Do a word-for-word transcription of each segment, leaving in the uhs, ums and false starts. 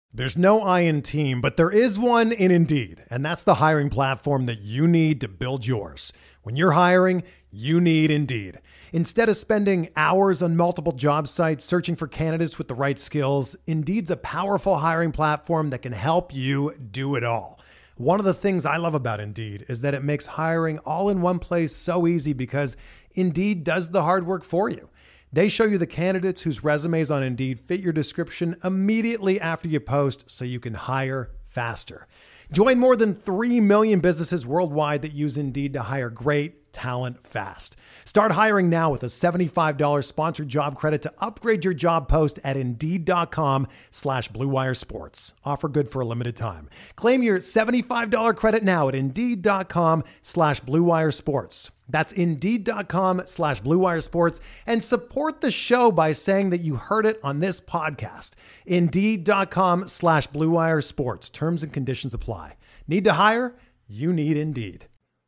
There's no I in team, but there is one in Indeed, and that's the hiring platform that you need to build yours. When you're hiring, you need Indeed. Instead of spending hours on multiple job sites searching for candidates with the right skills, Indeed's a powerful hiring platform that can help you do it all. One of the things I love about Indeed is that it makes hiring all in one place so easy because Indeed does the hard work for you. They show you the candidates whose resumes on Indeed fit your description immediately after you post so you can hire faster. Join more than three million businesses worldwide that use Indeed to hire great talent fast. Start hiring now with a seventy-five dollars sponsored job credit to upgrade your job post at Indeed.com slash Blue Wire Sports. Offer good for a limited time. Claim your seventy-five dollars credit now at Indeed.com slash Blue Wire Sports. That's Indeed.com slash Blue Wire Sports, and support the show by saying that you heard it on this podcast. Indeed.com slash Blue Wire Sports. Terms and conditions apply. Need to hire? You need Indeed.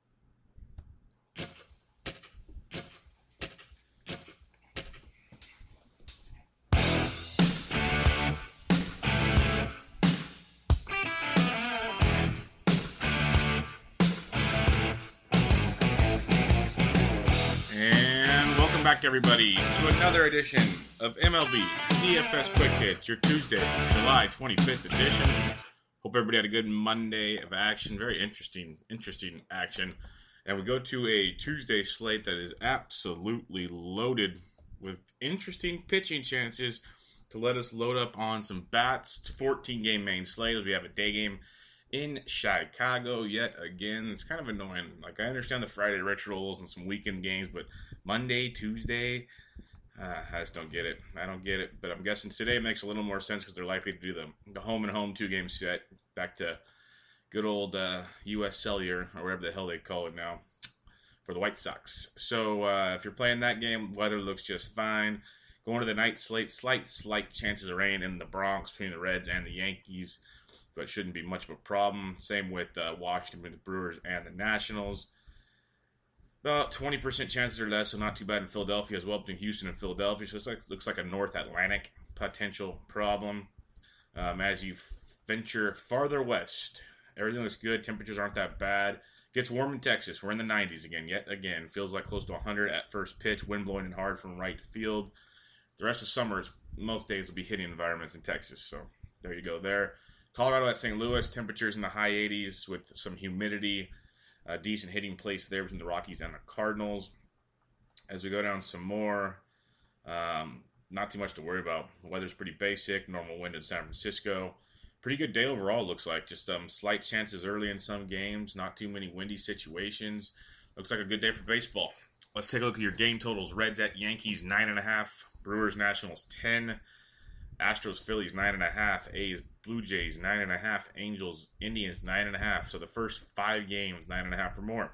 Back, everybody, to another edition of M L B D F S Quick Hits, your Tuesday, July twenty-fifth edition. Hope everybody had a good Monday of action. Very interesting, interesting action. And we go to a Tuesday slate that is absolutely loaded with interesting pitching chances to let us load up on some bats. It's a fourteen-game main slate. We have a day game in Chicago yet again. It's kind of annoying. Like, I understand the Friday rituals and some weekend games, but Monday, Tuesday, uh, I just don't get it. I don't get it. But I'm guessing today makes a little more sense because they're likely to do the, the home and home two-game set back to good old uh, U S Cellular, or whatever the hell they call it now, for the White Sox. So uh, if you're playing that game, weather looks just fine. Going to the night slate, slight, slight chances of rain in the Bronx between the Reds and the Yankees, but shouldn't be much of a problem. Same with uh, Washington, with the Brewers and the Nationals. About twenty percent chances or less, so not too bad in Philadelphia as well, between Houston and Philadelphia. So it looks like, looks like a North Atlantic potential problem. Um, as you venture farther west, everything looks good. Temperatures aren't that bad. Gets warm in Texas. We're in the nineties again, yet again. Feels like close to one hundred at first pitch. Wind blowing in hard from right field. The rest of summer, is, most days will be hitting environments in Texas. So there you go there. Colorado at Saint Louis, temperatures in the high eighties with some humidity. A decent hitting place there between the Rockies and the Cardinals. As we go down some more, um, not too much to worry about. The weather's pretty basic. Normal wind in San Francisco. Pretty good day overall, looks like. Just um, slight chances early in some games. Not too many windy situations. Looks like a good day for baseball. Let's take a look at your game totals. Reds at Yankees, nine point five. Brewers, Nationals, ten. Astros, Phillies, nine point five. A's, Blue Jays, nine point five. Angels, Indians, nine point five. So the first five games, nine point five or more.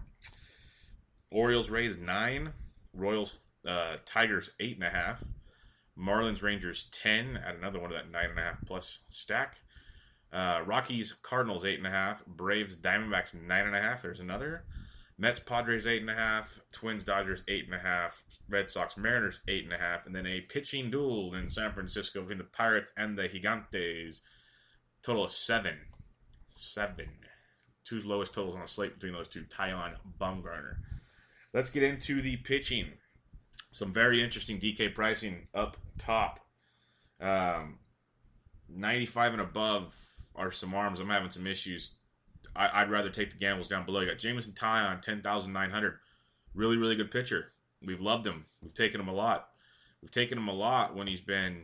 Orioles, Rays, nine. Royals, uh, Tigers, eight point five. Marlins, Rangers, ten. Add another one of that nine point five plus stack. Uh, Rockies, Cardinals, eight point five. Braves, Diamondbacks, nine point five. There's another. Mets, Padres, eight point five. Twins, Dodgers, eight point five. Red Sox, Mariners, eight point five. And then a pitching duel in San Francisco between the Pirates and the Gigantes. Total of seven. Seven. Two lowest totals on the slate between those two. Tyon, Bumgarner. Let's get into the pitching. Some very interesting D K pricing up top. Um, ninety-five and above are some arms. I'm having some issues. I, I'd rather take the gambles down below. You got Jameson Tyon, ten thousand nine hundred. Really, really good pitcher. We've loved him. We've taken him a lot. We've taken him a lot when he's been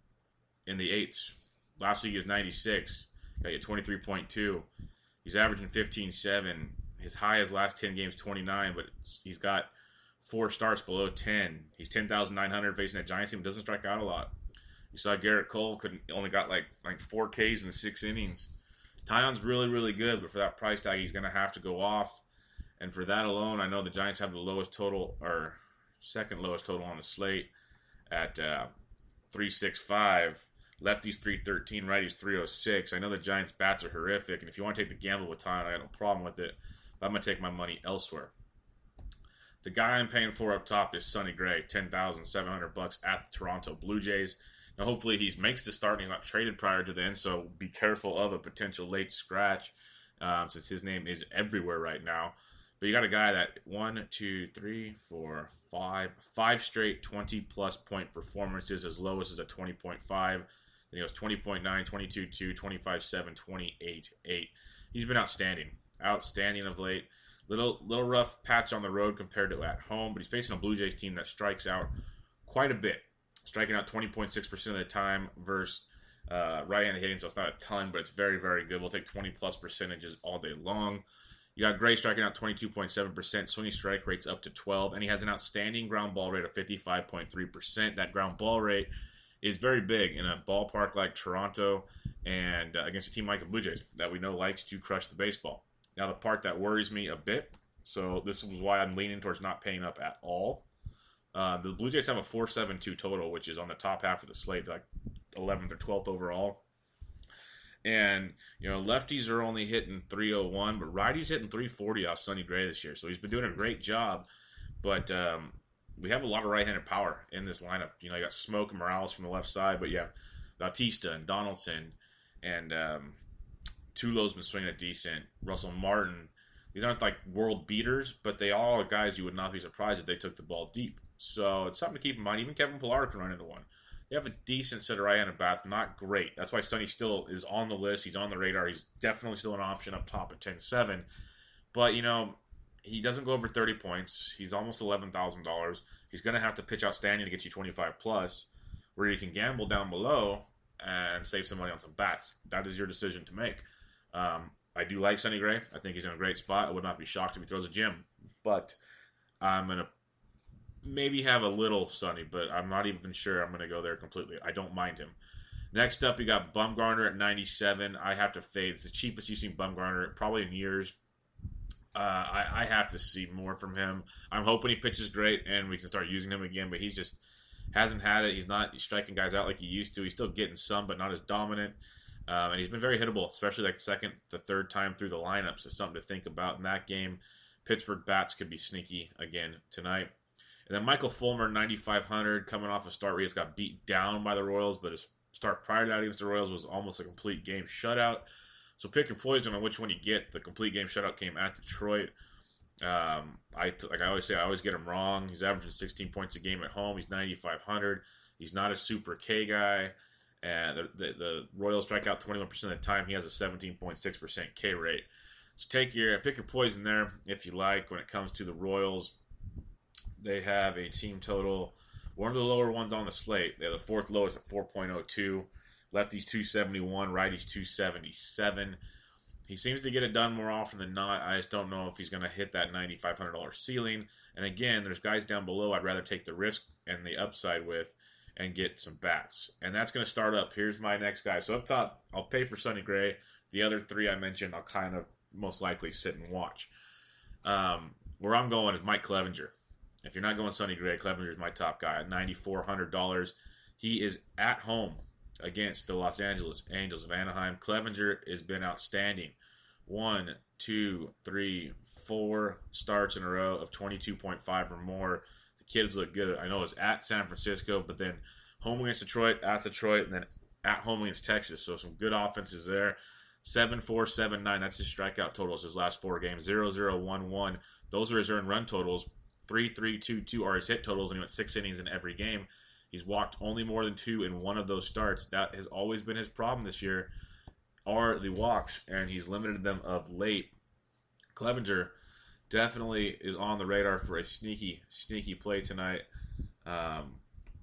in the eights. Last week he was ninety-six. Got you twenty-three point two. He's averaging fifteen point seven. His high his last ten games, twenty-nine, but he's got four starts below ten. He's ten thousand nine hundred facing that Giants team. Doesn't strike out a lot. You saw Garrett Cole couldn't only got like like four Ks in six innings. Tyon's really, really good, but for that price tag, he's going to have to go off. And for that alone, I know the Giants have the lowest total, or second lowest total on the slate at uh, three sixty-five. Lefties three thirteen, righties three oh six. I know the Giants' bats are horrific, and if you want to take the gamble with Tyon, I got no problem with it. But I'm going to take my money elsewhere. The guy I'm paying for up top is Sonny Gray, ten thousand seven hundred bucks at the Toronto Blue Jays. Now, hopefully he makes the start and he's not traded prior to then, so be careful of a potential late scratch um, since his name is everywhere right now. But you got a guy that one, two, three, four, five, five straight twenty-plus point performances. As low as a twenty point five. Then he goes twenty point nine, twenty-two two, twenty-five seven, twenty-eight eight. He's been outstanding. Outstanding of late. Little little rough patch on the road compared to at home, but he's facing a Blue Jays team that strikes out quite a bit. Striking out twenty point six percent of the time versus uh, right-handed hitting, so it's not a ton, but it's very, very good. We'll take twenty-plus percentages all day long. You got Gray striking out twenty-two point seven percent, swinging strike rates up to twelve, and he has an outstanding ground ball rate of fifty-five point three percent. That ground ball rate is very big in a ballpark like Toronto and uh, against a team like the Blue Jays that we know likes to crush the baseball. Now, the part that worries me a bit, so this was why I'm leaning towards not paying up at all. Uh, the Blue Jays have a four seven two total, which is on the top half of the slate, like eleventh or twelfth overall. And, you know, lefties are only hitting three oh one, but righties hitting three forty off Sonny Gray this year. So he's been doing a great job. But um, we have a lot of right-handed power in this lineup. You know, you got Smoke and Morales from the left side, but you have Bautista and Donaldson and um, Tulo's been swinging a decent. Russell Martin. These aren't like world beaters, but they all are guys you would not be surprised if they took the ball deep. So it's something to keep in mind. Even Kevin Pillar can run into one. You have a decent set of right-handed bats, not great. That's why Sonny still is on the list. He's on the radar. He's definitely still an option up top at ten seven. But, you know, he doesn't go over thirty points. He's almost eleven thousand dollars. He's going to have to pitch outstanding to get you twenty-five plus, where you can gamble down below and save some money on some bats. That is your decision to make. Um, I do like Sonny Gray. I think he's in a great spot. I would not be shocked if he throws a gem. But I'm going to maybe have a little Sonny, but I'm not even sure I'm going to go there completely. I don't mind him. Next up, you got Bumgarner at ninety-seven. I have to fade. It's the cheapest you've seen Bumgarner probably in years. Uh, I, I have to see more from him. I'm hoping he pitches great and we can start using him again, but he's just hasn't had it. He's not striking guys out like he used to. He's still getting some, but not as dominant. Um, and he's been very hittable, especially like the second, the third time through the lineups. It's something to think about in that game. Pittsburgh bats could be sneaky again tonight. And then Michael Fulmer, ninety-five hundred, coming off a start where he just got beat down by the Royals, but his start prior to that against the Royals was almost a complete game shutout. So pick your poison on which one you get. The complete game shutout came at Detroit. Um, I like I always say, I always get him wrong. He's averaging sixteen points a game at home. He's ninety-five hundred. He's not a super K guy. And the, the, the Royals strike out twenty-one percent of the time. He has a seventeen point six percent K rate. So take your pick your poison there if you like. When it comes to the Royals, they have a team total, one of the lower ones on the slate. They're the fourth lowest at four point oh two. Lefties two seventy-one, righties two seventy-seven. He seems to get it done more often than not. I just don't know if he's going to hit that ninety-five hundred dollars ceiling. And again, there's guys down below I'd rather take the risk and the upside with and get some bats. And that's going to start up. Here's my next guy. So up top, I'll pay for Sonny Gray. The other three I mentioned, I'll kind of most likely sit and watch. Um, where I'm going is Mike Clevinger. If you're not going Sonny Gray, Clevinger is my top guy at nine thousand four hundred dollars. He is at home against the Los Angeles Angels of Anaheim. Clevinger has been outstanding. One, two, three, four starts in a row of twenty-two point five or more. The kids look good. I know it's at San Francisco, but then home against Detroit, at Detroit, and then at home against Texas. So some good offenses there. seven four, seven nine. That's his strikeout totals his last four games. zero zero, one one. Those are his earned run totals. three three, two two are his hit totals, and he went six innings in every game. He's walked only more than two in one of those starts. That has always been his problem this year, are the walks, and he's limited them of late. Clevinger definitely is on the radar for a sneaky, sneaky play tonight. Um,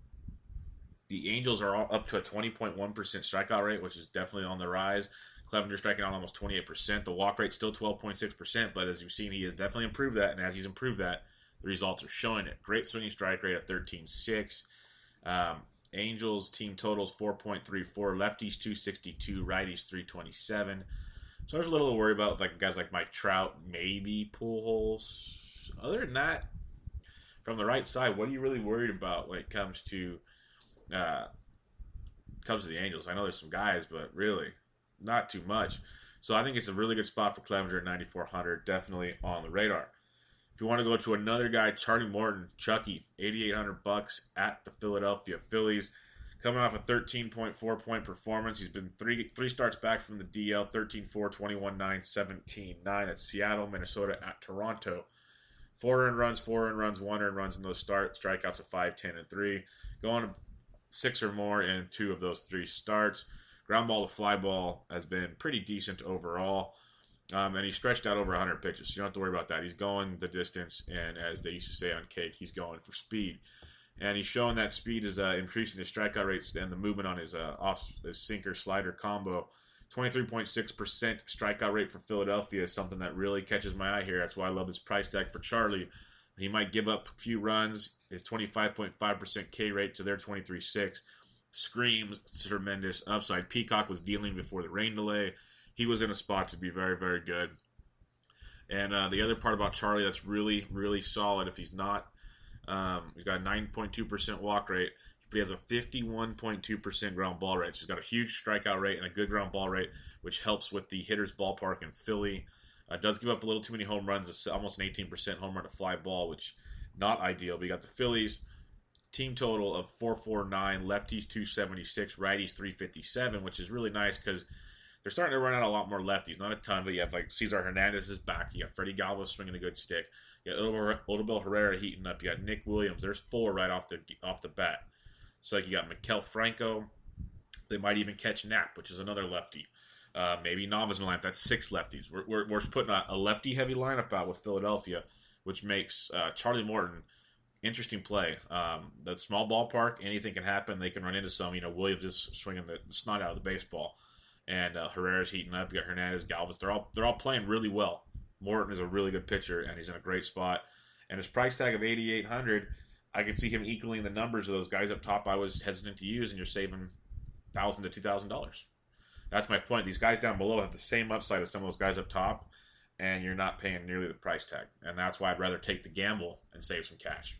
the Angels are all up to a twenty point one percent strikeout rate, which is definitely on the rise. Clevinger striking out almost twenty-eight percent. The walk rate's still twelve point six percent, but as you've seen, he has definitely improved that, and as he's improved that, the results are showing it. Great swinging strike rate at thirteen six. Um, Angels team totals four point three four. Lefties two sixty-two. Righties three twenty-seven. So there's a little to worry about, like guys like Mike Trout, maybe Pujols. Other than that, from the right side, what are you really worried about when it comes to uh, comes to the Angels? I know there's some guys, but really not too much. So I think it's a really good spot for Clevinger at ninety-four hundred. Definitely on the radar. If you want to go to another guy, Charlie Morton, Chucky, eighty-eight hundred bucks at the Philadelphia Phillies. Coming off a thirteen point four point performance. He's been three three starts back from the D L, thirteen four, twenty-one nine, seventeen nine at Seattle, Minnesota, at Toronto. Four earned runs, four earned runs, one earned runs in those starts. Strikeouts of five, ten, and three. Going six or more in two of those three starts. Ground ball to fly ball has been pretty decent overall. Um, and he stretched out over one hundred pitches. So you don't have to worry about that. He's going the distance, and as they used to say on Cake, he's going for speed. And he's showing that speed is uh, increasing his strikeout rates and the movement on his uh, off his sinker slider combo. twenty-three point six percent strikeout rate for Philadelphia is something that really catches my eye here. That's why I love this price tag for Charlie. He might give up a few runs. His twenty-five point five percent K rate to their twenty-three point six screams tremendous upside. Peacock was dealing before the rain delay. He was in a spot to be very, very good. And uh, the other part about Charlie that's really, really solid, if he's not, um, he's got a nine point two percent walk rate, but he has a fifty-one point two percent ground ball rate. So he's got a huge strikeout rate and a good ground ball rate, which helps with the hitter's ballpark in Philly. Uh, does give up a little too many home runs. It's almost an eighteen percent home run to fly ball, which not ideal. But you got the Phillies team total of four forty-nine, lefties two seventy-six, righties three fifty-seven, which is really nice because they're starting to run out a lot more lefties. Not a ton, but you have like Cesar Hernandez is back. You got Freddie Galvis swinging a good stick. You got Odubel Herrera heating up. You got Nick Williams. There's four right off the off the bat. So like you got Maikel Franco. They might even catch Knapp, which is another lefty. Uh, maybe Nava's in the lineup. That's six lefties. We're, we're, we're putting a, a lefty-heavy lineup out with Philadelphia, which makes uh, Charlie Morton interesting play. Um, that small ballpark, anything can happen. They can run into some. You know, Williams is swinging the, the snot out of the baseball. And uh, Herrera's heating up. You got Hernandez, Galvis. They're all they're all playing really well. Morton is a really good pitcher, and he's in a great spot. And his price tag of eighty-eight hundred, I could see him equaling the numbers of those guys up top I was hesitant to use, and you're saving one thousand dollars to two thousand dollars. That's my point. These guys down below have the same upside as some of those guys up top, and you're not paying nearly the price tag. And that's why I'd rather take the gamble and save some cash.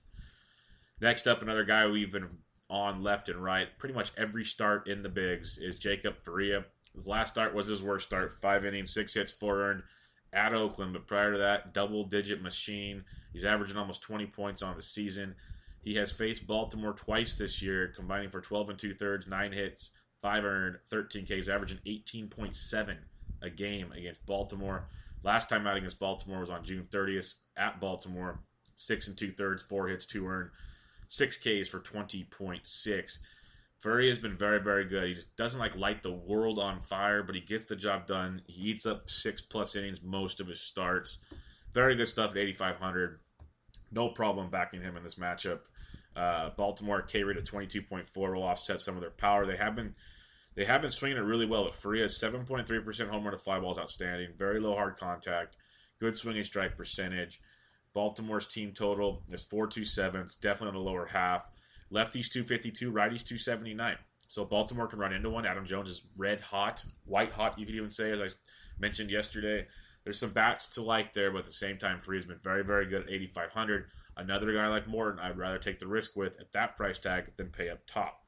Next up, another guy we've been on left and right. Pretty much every start in the bigs is Jacob Faria. His last start was his worst start. Five innings, six hits, four earned at Oakland. But prior to that, double-digit machine. He's averaging almost twenty points on the season. He has faced Baltimore twice this year, combining for twelve and two-thirds, nine hits, five earned, thirteen Ks, averaging eighteen point seven a game against Baltimore. Last time out against Baltimore was on June thirtieth at Baltimore. Six and two-thirds, four hits, two earned, six Ks for twenty point six. Furry has been very, very good. He just doesn't like light the world on fire, but he gets the job done. He eats up six-plus innings most of his starts. Very good stuff at eighty-five hundred. No problem backing him in this matchup. Uh, Baltimore K rate of twenty-two point four will offset some of their power. They have been they have been swinging it really well. But Faria has seven point three percent home run to fly balls, outstanding. Very low hard contact. Good swinging strike percentage. Baltimore's team total is four twenty-seven. It's definitely on the lower half. Lefties two fifty-two, righties two seventy-nine. So Baltimore can run into one. Adam Jones is red hot, white hot, you could even say, as I mentioned yesterday. There's some bats to like there, but at the same time, Free's been very, very good at eighty-five hundred. Another guy like Morton, I'd rather take the risk with at that price tag than pay up top.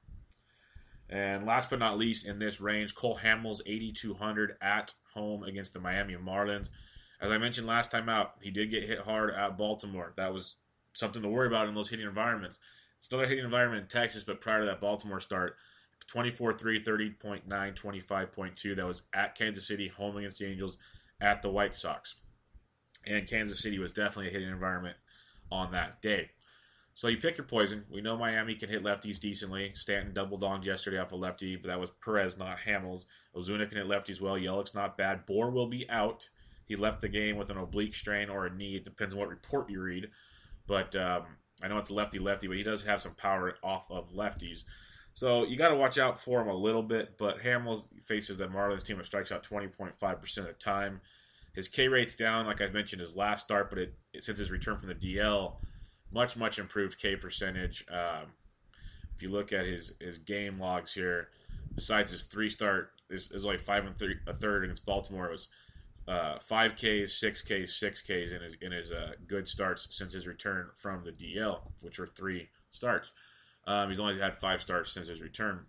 And last but not least, in this range, Cole Hamels, eighty-two hundred at home against the Miami Marlins. As I mentioned last time out, he did get hit hard at Baltimore. That was something to worry about in those hitting environments. It's another hitting environment in Texas, but prior to that Baltimore start, twenty-four three, thirty point nine, twenty-five point two. That was at Kansas City, home against the Angels, at the White Sox. And Kansas City was definitely a hitting environment on that day. So you pick your poison. We know Miami can hit lefties decently. Stanton double-donged yesterday off a lefty, but that was Perez, not Hamels. Ozuna can hit lefties well. Yellick's not bad. Bohr will be out. He left the game with an oblique strain or a knee. It depends on what report you read. But um, I know it's lefty-lefty, but he does have some power off of lefties. So you got to watch out for him a little bit. But Hamels faces that Marlins team that strikes out twenty point five percent of the time. His K rate's down, like I've mentioned, his last start, but it, it since his return from the D L, much, much improved K percentage. Um, if you look at his, his game logs here, besides his three start, there's, there's only five and three, a third against Baltimore. It was uh, five Ks, six Ks, six Ks in his in his uh, good starts since his return from the D L, which were three starts. Um, he's only had five starts since his return.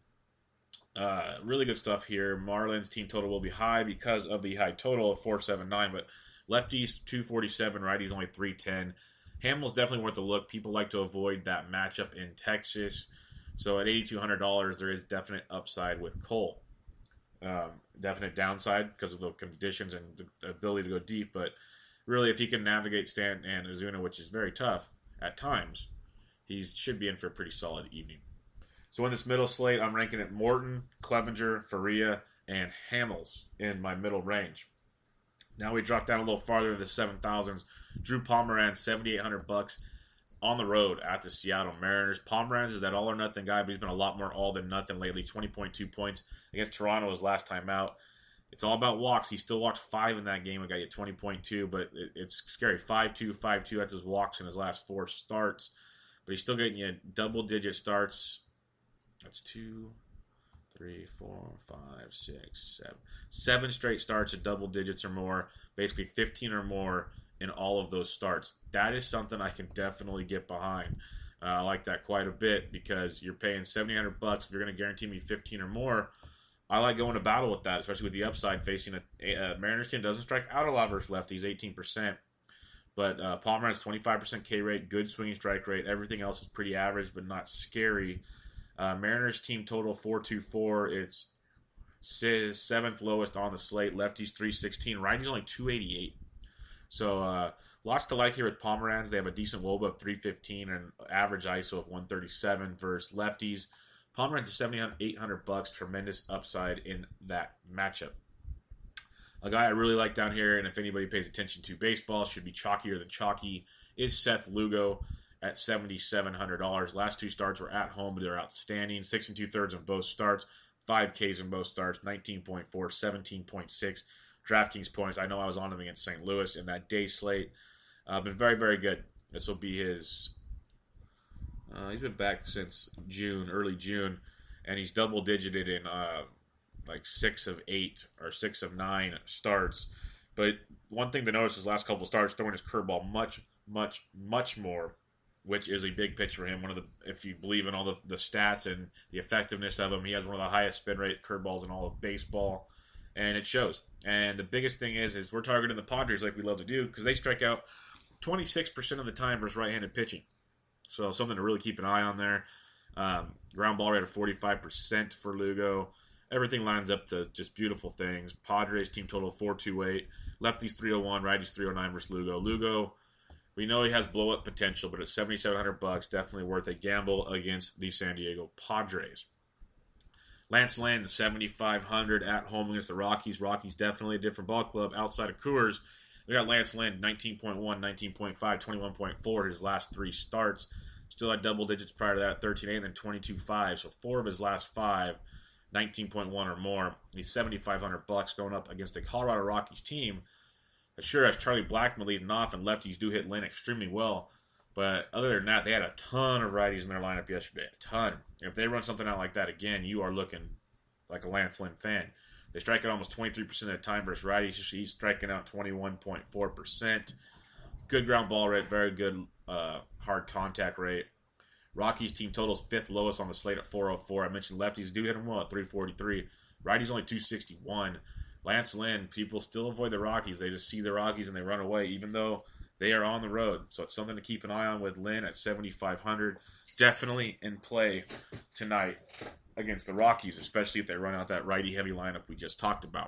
Uh, really good stuff here. Marlins team total will be high because of the high total of four seventy-nine, but lefties two forty-seven, righties only three ten. Hamels definitely worth a look. People like to avoid that matchup in Texas. So at eighty-two hundred dollars, there is definite upside with Cole. Um, definite downside because of the conditions and the ability to go deep. But really, if he can navigate Stanton and Ozuna, which is very tough at times, he should be in for a pretty solid evening. So in this middle slate, I'm ranking it Morton, Clevenger, Faria, and Hamels in my middle range. Now we drop down a little farther to the seven thousands. Drew Pomeranz, seventy-eight hundred bucks on the road at the Seattle Mariners. Pomeranz is that all or nothing guy, but he's been a lot more all than nothing lately. twenty point two points against Toronto his last time out. It's all about walks. He still walked five in that game. I got you twenty point two, but it, it's scary. five two, five two. That's his walks in his last four starts. But he's still getting you double-digit starts. That's two, three, four, five, six, seven. Seven straight starts at double digits or more. Basically fifteen or more in all of those starts. That is something I can definitely get behind. Uh, I like that quite a bit because you're paying seventy hundred bucks if you're going to guarantee me fifteen or more. I like going to battle with that, especially with the upside facing a, a Mariners team doesn't strike out a lot versus lefties, eighteen percent. But uh, Palmer has twenty-five percent K rate, good swinging strike rate. Everything else is pretty average, but not scary. Uh, Mariners team total four twenty-four. It's seventh lowest on the slate. Lefties three sixteen. Righties only two eighty-eight. So uh, lots to like here with Pomeranz. They have a decent W O B A of three fifteen and average I S O of one thirty-seven versus lefties. Pomeranz is seventy-eight hundred bucks. Tremendous upside in that matchup. A guy I really like down here, and if anybody pays attention to baseball, should be chalkier than chalky, is Seth Lugo at seventy-seven hundred dollars. Last two starts were at home, but they're outstanding. Six and two-thirds on both starts. Five Ks in both starts. nineteen point four, seventeen point six DraftKings points. I know I was on him against Saint Louis in that day slate. Uh, been very, very good. This will be his... Uh, he's been back since June, early June, and he's double-digited in uh, like six of eight or six of nine starts. But one thing to notice is last couple of starts, throwing his curveball much, much, much more, which is a big pitch for him. One of the, if you believe in all the, the stats and the effectiveness of him, he has one of the highest spin rate curveballs in all of baseball, and it shows. And the biggest thing is, is we're targeting the Padres like we love to do because they strike out twenty-six percent of the time versus right-handed pitching. So something to really keep an eye on there. Um, ground ball rate of forty-five percent for Lugo. Everything lines up to just beautiful things. Padres team total four twenty-eight. Lefties three oh one, righties three oh nine versus Lugo. Lugo, we know he has blow-up potential, but at seventy-seven hundred bucks, definitely worth a gamble against the San Diego Padres. Lance Lynn, the seventy-five hundred at home against the Rockies. Rockies definitely a different ball club outside of Coors. We got Lance Lynn, nineteen point one, nineteen point five, twenty-one point four his last three starts. Still had double digits prior to that, thirteen eight and then twenty-two five. So four of his last five, nineteen point one or more. He's seventy-five hundred bucks going up against a Colorado Rockies team that sure has Charlie Blackmon leading off, and lefties do hit Lynn extremely well. But other than that, they had a ton of righties in their lineup yesterday. A ton. If they run something out like that again, you are looking like a Lance Lynn fan. They strike out almost twenty-three percent of the time versus righties. He's striking out twenty-one point four percent. Good ground ball rate, very good uh, hard contact rate. Rockies team totals fifth lowest on the slate at four oh four. I mentioned lefties do hit him well at three forty-three. Righties only two sixty-one. Lance Lynn, people still avoid the Rockies. They just see the Rockies and they run away, even though they are on the road. So it's something to keep an eye on with Lynn at seventy-five hundred. Definitely in play tonight against the Rockies, especially if they run out that righty-heavy lineup we just talked about.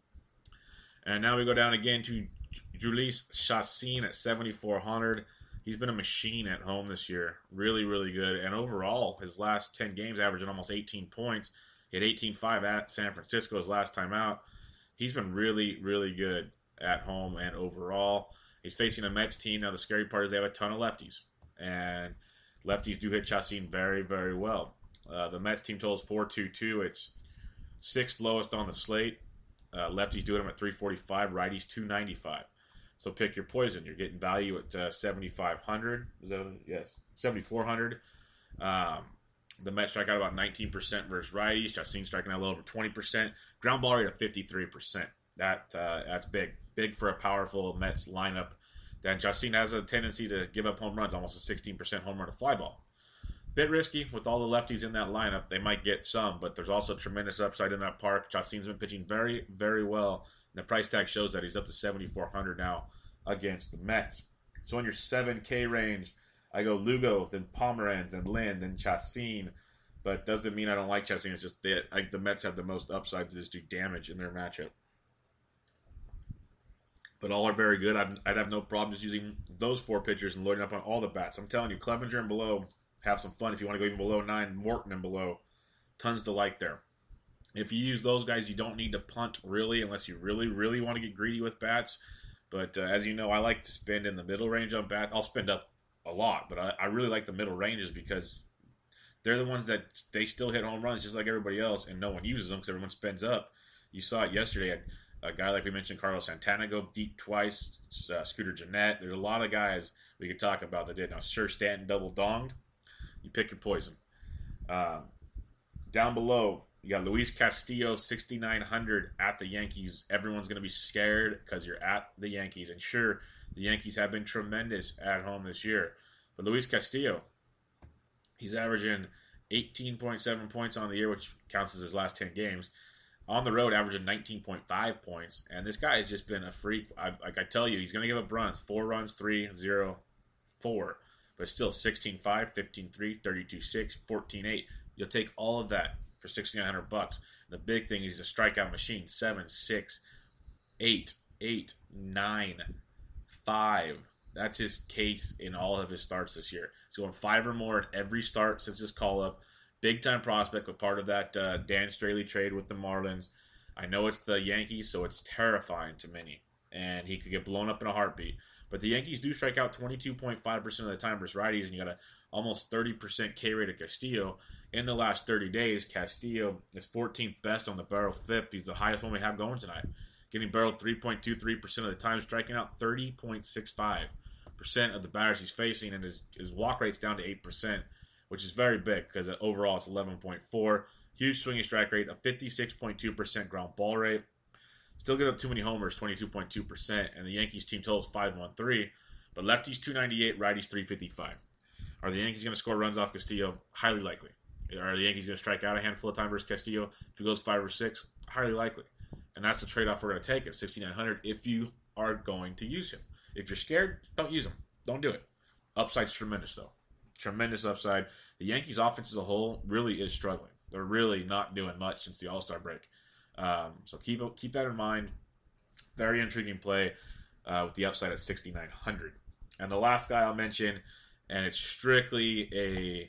And now we go down again to Jhoulys Chacin at seventy-four hundred. He's been a machine at home this year. Really, really good. And overall, his last ten games averaging almost eighteen points. He had eighteen five at San Francisco his last time out. He's been really, really good at home and overall. He's facing a Mets team. Now, the scary part is they have a ton of lefties. And lefties do hit Chacin very, very well. Uh, the Mets team totals four twenty-two. It's sixth lowest on the slate. Uh, lefties do hit him at three forty-five. Righties two ninety-five. So pick your poison. You're getting value at uh, seventy-five hundred. Is that, yes, seventy-four hundred. Um, the Mets strike out about nineteen percent versus righties. Chacin striking out a little over twenty percent. Ground ball rate of fifty-three percent. That uh, that's big. Big for a powerful Mets lineup. Then Chacin has a tendency to give up home runs, almost a sixteen percent home run to fly ball. Bit risky with all the lefties in that lineup. They might get some, but there's also tremendous upside in that park. Chacin's been pitching very, very well. And the price tag shows that he's up to seventy-four hundred now against the Mets. So in your seven K range, I go Lugo, then Pomeranz, then Lynn, then Chacin. But doesn't mean I don't like Chesney. It's just that like the Mets have the most upside to just do damage in their matchup. But all are very good. I'd, I'd have no problem just using those four pitchers and loading up on all the bats. I'm telling you, Clevenger and below, have some fun. If you want to go even below nine, Morton and below, tons to like there. If you use those guys, you don't need to punt really, unless you really, really want to get greedy with bats. But uh, as you know, I like to spend in the middle range on bats. I'll spend up a lot, but I, I really like the middle ranges because they're the ones that they still hit home runs just like everybody else, and no one uses them because everyone spends up. You saw it yesterday. A guy like we mentioned, Carlos Santana, go deep twice. Uh, Scooter Gennett. There's a lot of guys we could talk about that did. Now, Sir Stanton double donged. You pick your poison. Uh, down below, you got Luis Castillo, sixty-nine hundred at the Yankees. Everyone's going to be scared because you're at the Yankees. And sure, the Yankees have been tremendous at home this year. But Luis Castillo, he's averaging eighteen point seven points on the year, which counts as his last ten games. On the road, averaging nineteen point five points. And this guy has just been a freak. I, like I tell you, he's going to give up runs. Four runs, three, zero, four. But still, sixteen five, fifteen three, thirty-two six, fourteen eight. You'll take all of that for sixty-nine hundred bucks. The big thing is he's a strikeout machine. seven, six, eight, eight, nine, five. That's his case in all of his starts this year. He's going five or more in every start since his call-up. Big-time prospect, but part of that uh, Dan Straley trade with the Marlins. I know it's the Yankees, so it's terrifying to many. And he could get blown up in a heartbeat. But the Yankees do strike out twenty-two point five percent of the time versus righties, and you got a almost thirty percent K rate of Castillo. In the last thirty days, Castillo is fourteenth best on the barrel F I P. He's the highest one we have going tonight. Getting barreled three point two three percent of the time, striking out thirty point six five percent of the batters he's facing, and his, his walk rate's down to eight percent, which is very big because overall it's eleven point four. Huge swinging strike rate, a fifty-six point two percent ground ball rate. Still gives up too many homers, twenty-two point two percent, and the Yankees team total is five one three, but lefties two ninety-eight, righties three fifty-five. Are the Yankees going to score runs off Castillo? Highly likely. Are the Yankees going to strike out a handful of times versus Castillo? If he goes five or six, highly likely. And that's the trade-off we're going to take at sixty-nine hundred if you are going to use him. If you're scared, don't use him. Don't do it. Upside's tremendous, though. Tremendous upside. The Yankees' offense as a whole really is struggling. They're really not doing much since the All-Star break. Um, so keep keep that in mind. Very intriguing play uh, with the upside at sixty-nine hundred. And the last guy I'll mention, and it's strictly a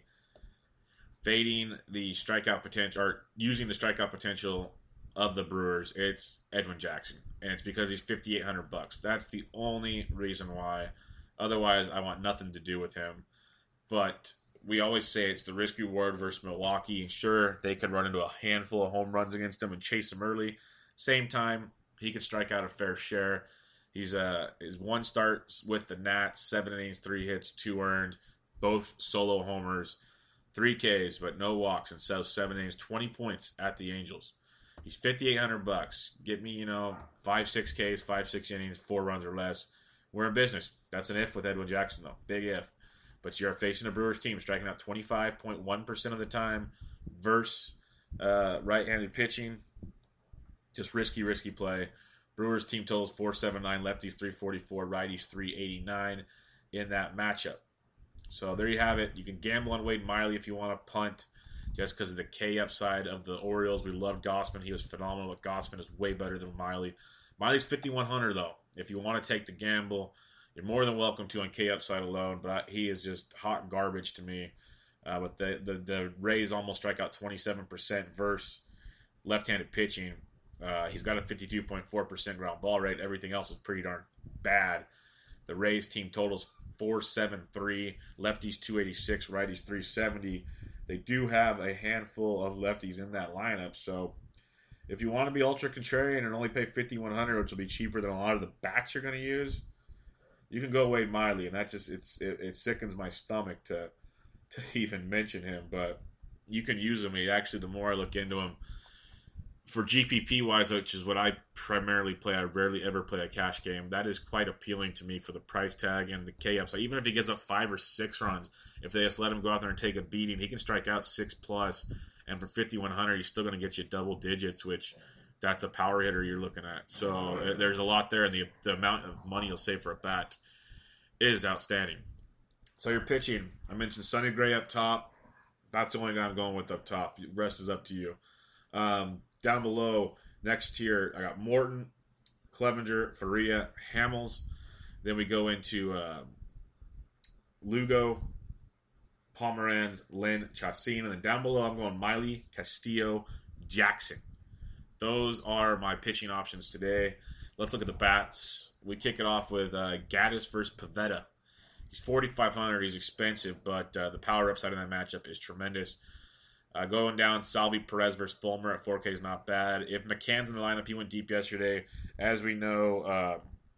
fading the strikeout potential, or using the strikeout potential of the Brewers, it's Edwin Jackson. And it's because he's fifty-eight hundred bucks. That's the only reason why. Otherwise, I want nothing to do with him. But we always say it's the risk reward versus Milwaukee. And sure, they could run into a handful of home runs against him and chase him early. Same time, he could strike out a fair share. He's uh, his one start with the Nats, seven innings, three hits, two earned, both solo homers, three Ks, but no walks, and so seven innings, twenty points at the Angels. He's fifty-eight hundred bucks. Get me, you know, five, six Ks, five, six innings, four runs or less. We're in business. That's an if with Edwin Jackson, though. Big if. But you're facing a Brewers team striking out twenty-five point one percent of the time versus uh, right-handed pitching. Just risky, risky play. Brewers team totals four seventy-nine, lefties three forty-four, righties three eighty-nine in that matchup. So there you have it. You can gamble on Wade Miley if you want to punt just because of the K upside of the Orioles. We love Gausman. He was phenomenal, but Gausman is way better than Miley. Miley's fifty-one hundred, though. If you want to take the gamble, you're more than welcome to on K upside alone, but I, he is just hot garbage to me. Uh, but the, the, the Rays almost strike out twenty-seven percent versus left-handed pitching. Uh, he's got a fifty-two point four percent ground ball rate. Everything else is pretty darn bad. The Rays team totals four seventy-three, lefties two eighty-six, righties three seventy. They do have a handful of lefties in that lineup, so if you want to be ultra contrarian and only pay fifty-one hundred, which will be cheaper than a lot of the bats you're going to use, you can go Wade Miley, and that just it's it, it sickens my stomach to to even mention him. But you can use him. He actually, the more I look into him, for G P P wise, which is what I primarily play, I rarely ever play a cash game. That is quite appealing to me for the price tag and the K upside. Even if he gives up five or six runs, if they just let him go out there and take a beating, he can strike out six plus. And for fifty-one hundred, he's still going to get you double digits, which that's a power hitter you're looking at. So uh, there's a lot there, and the the amount of money you'll save for a bat is outstanding. So you're pitching. I mentioned Sonny Gray up top. That's the only guy I'm going with up top. The rest is up to you. Um, down below, next tier, I got Morton, Clevenger, Faria, Hamels. Then we go into uh, Lugo, Pomeranz, Lynn, Chacin. And then down below, I'm going Miley, Castillo, Jackson. Those are my pitching options today. Let's look at the bats. We kick it off with uh, Gaddis versus Pivetta. He's forty-five hundred. He's expensive, but uh, the power upside in that matchup is tremendous. Uh, going down, Salvi Perez versus Fulmer at four K is not bad. If McCann's in the lineup, he went deep yesterday. As we know, uh,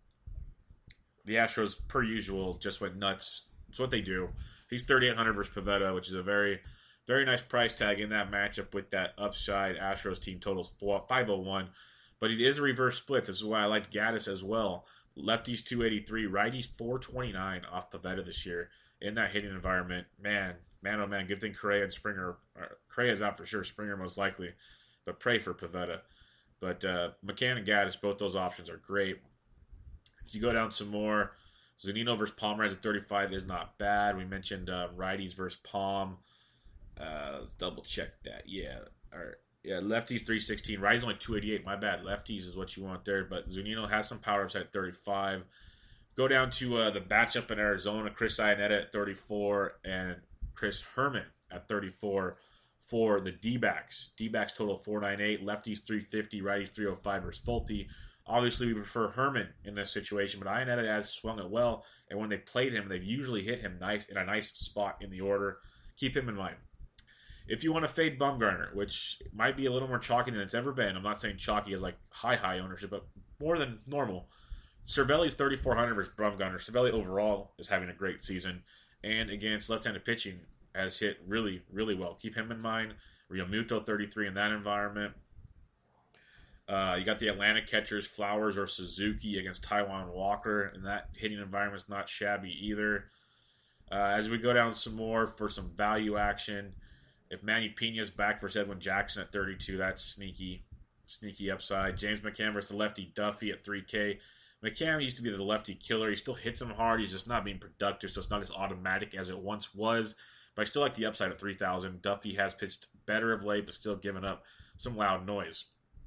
the Astros, per usual, just went nuts. It's what they do. He's thirty-eight hundred versus Pivetta, which is a very, very nice price tag in that matchup with that upside. Astros team totals five oh one. But it is a reverse split. This is why I like Gaddis as well. Lefties two eighty-three, righties four twenty-nine off Pivetta this year in that hitting environment. Man, man, oh man, good thing Correa and Springer. Correa's out for sure. Springer most likely. But pray for Pivetta. But uh, McCann and Gaddis, both those options are great. If you go down some more, Zunino versus Pomeranz at thirty-five is not bad. We mentioned uh, righties versus Palm. Uh, let's double check that. Yeah. All right. Yeah, lefties three sixteen. Righties only two eighty-eight. My bad. Lefties is what you want there. But Zunino has some power ups at thirty-five. Go down to uh, the matchup in Arizona. Chris Iannetta at thirty-four and Chris Herman at thirty-four for the D-backs. D-backs total four ninety-eight. Lefties three fifty. Righties three oh five versus Fulte. Obviously, we prefer Herman in this situation, but Iannetta has swung it well. And when they played him, they've usually hit him nice in a nice spot in the order. Keep him in mind. If you want to fade Bumgarner, which might be a little more chalky than it's ever been, I'm not saying chalky is like high, high ownership, but more than normal. Cervelli's thirty-four hundred versus Bumgarner. Cervelli overall is having a great season, and against left-handed pitching has hit really, really well. Keep him in mind. Realmuto thirty-three in that environment. Uh, you got the Atlanta catchers, Flowers or Suzuki against Taijuan Walker, and that hitting environment is not shabby either. Uh, as we go down some more for some value action, if Manny Piña's back versus Edwin Jackson at thirty-two, that's sneaky, sneaky upside. James McCann versus the lefty Duffy at three K. McCann used to be the lefty killer. He still hits him hard. He's just not being productive, so it's not as automatic as it once was. But I still like the upside at three thousand. Duffy has pitched better of late, but still giving up some loud noise.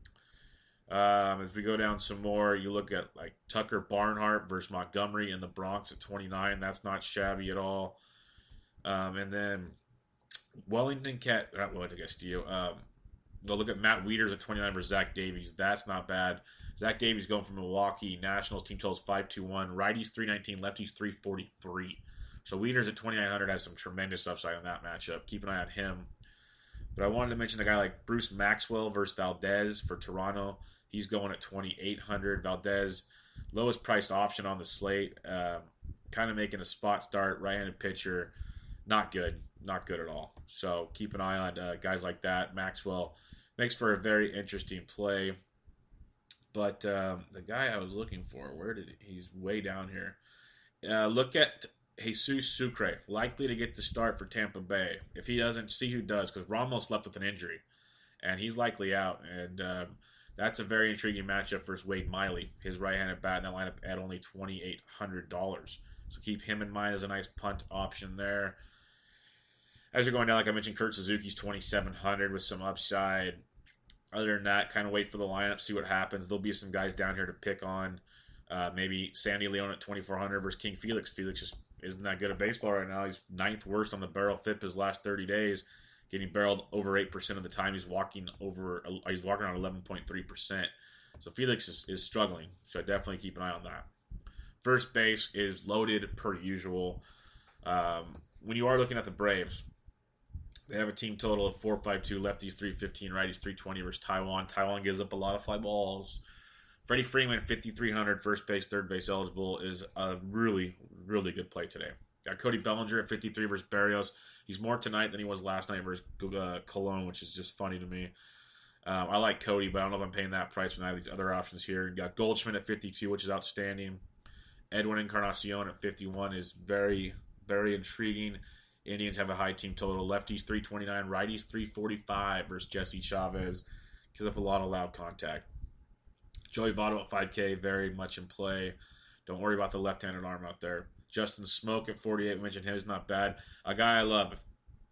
Um, as we go down some more, you look at like Tucker Barnhart versus Montgomery in the Bronx at twenty-nine. That's not shabby at all. Um, and then Wellington Cat, not Wellington Castillo. Um, go look at Matt Wieters at twenty-nine versus Zach Davies. That's not bad. Zach Davies going from Milwaukee Nationals. Team totals five twenty-one. Righties three nineteen. Lefties three forty-three. So Wieters at twenty-nine hundred has some tremendous upside on that matchup. Keep an eye on him. But I wanted to mention a guy like Bruce Maxwell versus Valdez for Toronto. He's going at twenty-eight hundred. Valdez, lowest priced option on the slate. Um, kind of making a spot start. Right-handed pitcher. Not good. Not good at all. So keep an eye on uh, guys like that. Maxwell makes for a very interesting play. But um, the guy I was looking for, where did he? He's way down here. Uh, look at Jesus Sucre. Likely to get the start for Tampa Bay. If he doesn't, see who does, because Ramos left with an injury. And he's likely out. And um, that's a very intriguing matchup versus Wade Miley. His right-handed bat in that lineup at only twenty-eight hundred dollars. So keep him in mind as a nice punt option there. As you're going down, like I mentioned, Kurt Suzuki's twenty-seven hundred with some upside. Other than that, kind of wait for the lineup, see what happens. There'll be some guys down here to pick on. Uh, maybe Sandy Leon at twenty-four hundred versus King Felix. Felix just isn't that good at baseball right now. He's ninth worst on the barrel F I P his last thirty days, getting barreled over eight percent of the time. He's walking over. He's walking around eleven point three percent. So Felix is, is struggling. So definitely keep an eye on that. First base is loaded per usual. Um, when you are looking at the Braves, they have a team total of four fifty-two, lefties three fifteen, righties three twenty versus Taijuan. Taijuan gives up a lot of fly balls. Freddie Freeman, fifty-three hundred, first base, third base eligible, is a really, really good play today. Got Cody Bellinger at fifty-three versus Barrios. He's more tonight than he was last night versus uh, Cologne, which is just funny to me. Um, I like Cody, but I don't know if I'm paying that price when I have these other options here. You got Goldschmidt at fifty-two, which is outstanding. Edwin Encarnacion at fifty-one is very, very intriguing. Indians have a high team total. Lefties three twenty-nine, righties three forty-five versus Jesse Chavez. Gives up a lot of loud contact. Joey Votto at five K, very much in play. Don't worry about the left-handed arm out there. Justin Smoke at forty-eight, we mentioned him, is not bad. A guy I love.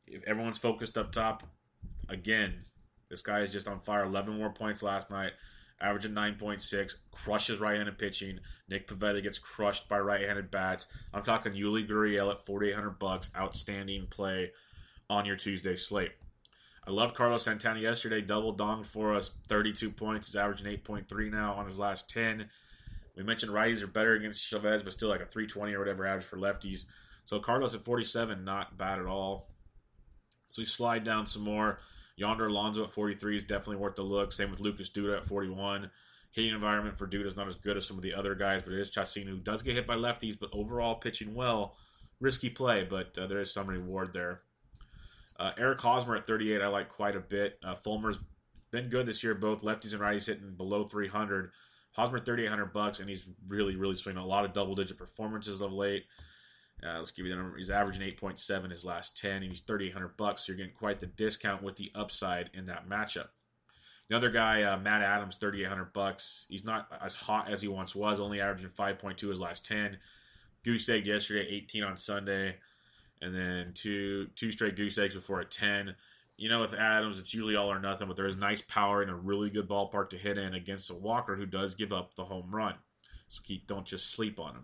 if everyone's focused up top, again, this guy is just on fire. eleven more points last night, averaging nine point six, crushes right-handed pitching. Nick Pivetta gets crushed by right-handed bats. I'm talking Yuli Gurriel at forty-eight hundred bucks, outstanding play on your Tuesday slate. I loved Carlos Santana yesterday, double donged for us, thirty-two points. He's averaging eight point three now on his last ten. We mentioned righties are better against Chavez, but still like a three twenty or whatever average for lefties. So Carlos at forty-seven, not bad at all. So we slide down some more. Yonder Alonso at forty-three is definitely worth the look. Same with Lucas Duda at forty-one. Hitting environment for Duda is not as good as some of the other guys, but it is Chacín, who does get hit by lefties, but overall pitching well. Risky play, but uh, there is some reward there. Uh, Eric Hosmer at thirty-eight, I like quite a bit. Uh, Fulmer's been good this year, both lefties and righties hitting below three hundred. Hosmer thirty-eight hundred bucks, and he's really, really swinging a lot of double-digit performances of late. Uh, let's give you the number. He's averaging eight point seven his last ten, and he's thirty-eight hundred bucks. So you're getting quite the discount with the upside in that matchup. The other guy, uh, Matt Adams, thirty-eight hundred bucks. He's not as hot as he once was, only averaging five point two his last ten. Goose egg yesterday, eighteen on Sunday, and then two two straight goose eggs before a ten. You know, with Adams, it's usually all or nothing, but there is nice power and a really good ballpark to hit in against a Walker who does give up the home run. So keep, don't just sleep on him.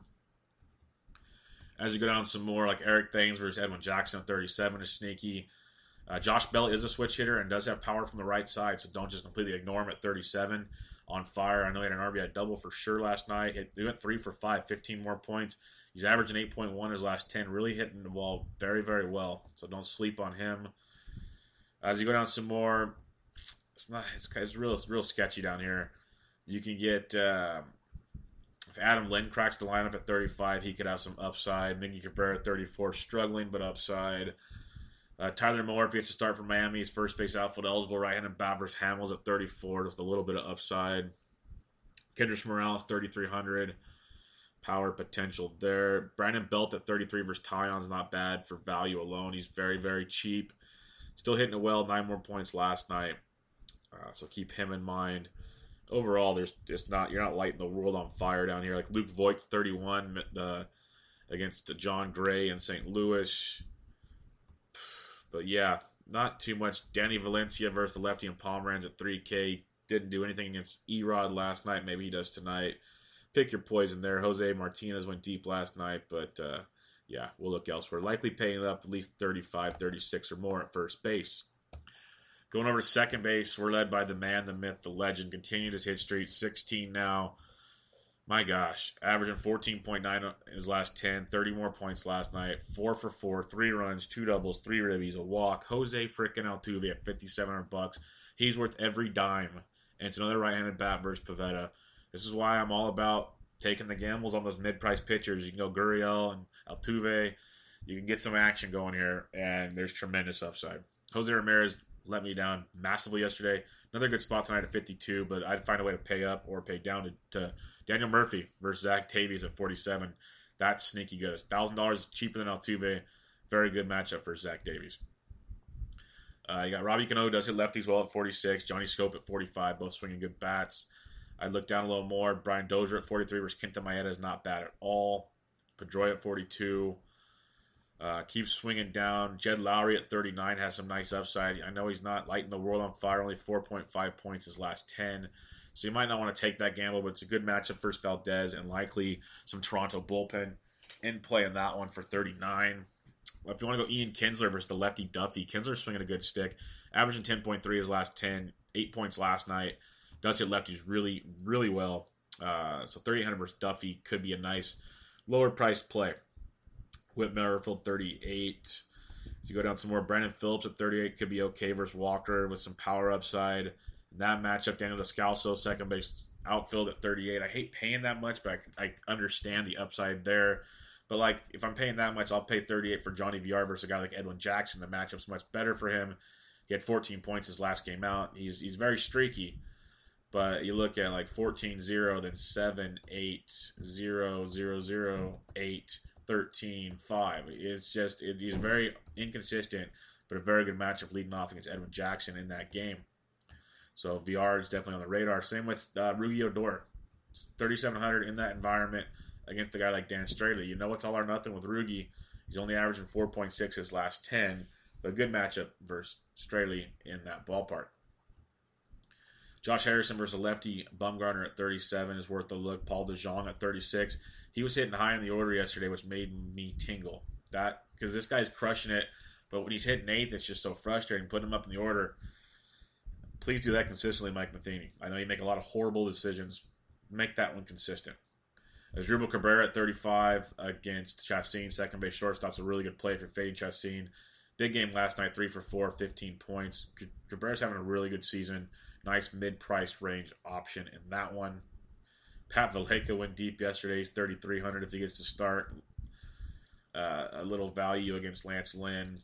As you go down some more, like Eric Thames versus Edwin Jackson at thirty-seven is sneaky. Uh, Josh Bell is a switch hitter and does have power from the right side, so don't just completely ignore him at thirty-seven. On fire. I know he had an R B I double for sure last night. He went three for five, fifteen more points. He's averaging eight point one his last ten, really hitting the ball very, very well, so don't sleep on him. As you go down some more, it's not it's, it's real it's real sketchy down here. You can get uh, if Adam Lynn cracks the lineup at thirty-five, he could have some upside. Miggy Cabrera at thirty-four, struggling but upside. Uh, Tyler Moore, if he has to start for Miami, he's first base outfield eligible. Right-handed bat versus Hamels at thirty-four, just a little bit of upside. Kendrys Morales thirty-three hundred, power potential there. Brandon Belt at thirty-three versus Taillon's not bad for value alone. He's very, very cheap. Still hitting it well, nine more points last night. Uh, so keep him in mind. Overall, there's just not you're not lighting the world on fire down here. Like Luke Voigt's thirty-one the, against John Gray in Saint Louis. But yeah, not too much. Danny Valencia versus the lefty and Pomeranz at three K. Didn't do anything against Erod last night. Maybe he does tonight. Pick your poison there. Jose Martinez went deep last night, but uh, yeah, we'll look elsewhere. Likely paying up at least thirty-five, thirty-six or more at first base. Going over to second base, we're led by the man, the myth, the legend. Continued his hit streak, sixteen now. My gosh, averaging fourteen point nine in his last ten, thirty more points last night, four for four, three runs, two doubles, three ribbies, a walk. Jose frickin' Altuve at fifty-seven hundred bucks. He's worth every dime, and it's another right-handed bat versus Pivetta. This is why I'm all about taking the gambles on those mid-price pitchers. You can go Gurriel and Altuve. You can get some action going here, and there's tremendous upside. Jose Ramirez let me down massively yesterday. Another good spot tonight at fifty-two, but I'd find a way to pay up or pay down to, to Daniel Murphy versus Zach Davies at forty-seven. That's sneaky good. one thousand dollars cheaper than Altuve. Very good matchup for Zach Davies. Uh, you got Robbie Cano, does hit lefties well at forty-six. Johnny Scope at forty-five, both swinging good bats. I'd look down a little more. Brian Dozier at forty-three versus Kenta Maeda is not bad at all. Pedroia at forty-two. Uh, keeps swinging down. Jed Lowry at thirty-nine has some nice upside. I know he's not lighting the world on fire. Only four point five points his last ten. So you might not want to take that gamble, but it's a good matchup versus Valdez and likely some Toronto bullpen in play in that one for thirty-nine. If you want to go Ian Kinsler versus the lefty Duffy, Kinsler's swinging a good stick. Averaging ten point three his last ten. eight points last night. Does hit lefties really, really well. Uh, so thirty-eight hundred versus Duffy could be a nice lower priced play. Whit Merrifield, thirty-eight. As you go down some more, Brandon Phillips at thirty-eight could be okay versus Walker with some power upside. In that matchup, Daniel Descalso, second base outfield at thirty-eight. I hate paying that much, but I, I understand the upside there. But like, if I'm paying that much, I'll pay thirty-eight for Johnny V R versus a guy like Edwin Jackson. The matchup's much better for him. He had fourteen points his last game out. He's he's very streaky. But you look at like fourteen zero, then seven, eight, zero, zero, zero, eight, thirteen, five. It's just, it, he's very inconsistent, but a very good matchup leading off against Edwin Jackson in that game. So V R is definitely on the radar. Same with uh, Rugi Odor. thirty-seven hundred in that environment against a guy like Dan Straley. You know it's all or nothing with Rugi. He's only averaging four point six his last ten. But a good matchup versus Straley in that ballpark. Josh Harrison versus a lefty. Bumgarner at thirty-seven is worth a look. Paul DeJong at thirty-six. He was hitting high in the order yesterday, which made me tingle. That because this guy's crushing it, but when he's hitting eighth, it's just so frustrating. Putting him up in the order. Please do that consistently, Mike Matheny. I know you make a lot of horrible decisions. Make that one consistent. Asdrubal Cabrera at thirty-five against Chassin, second base shortstop's a really good play for fading Chassin. Big game last night, three for four, fifteen points. Cabrera's having a really good season. Nice mid-price range option in that one. Pat Vallejo went deep yesterday. He's thirty-three hundred if he gets to start. Uh, a little value against Lance Lynn.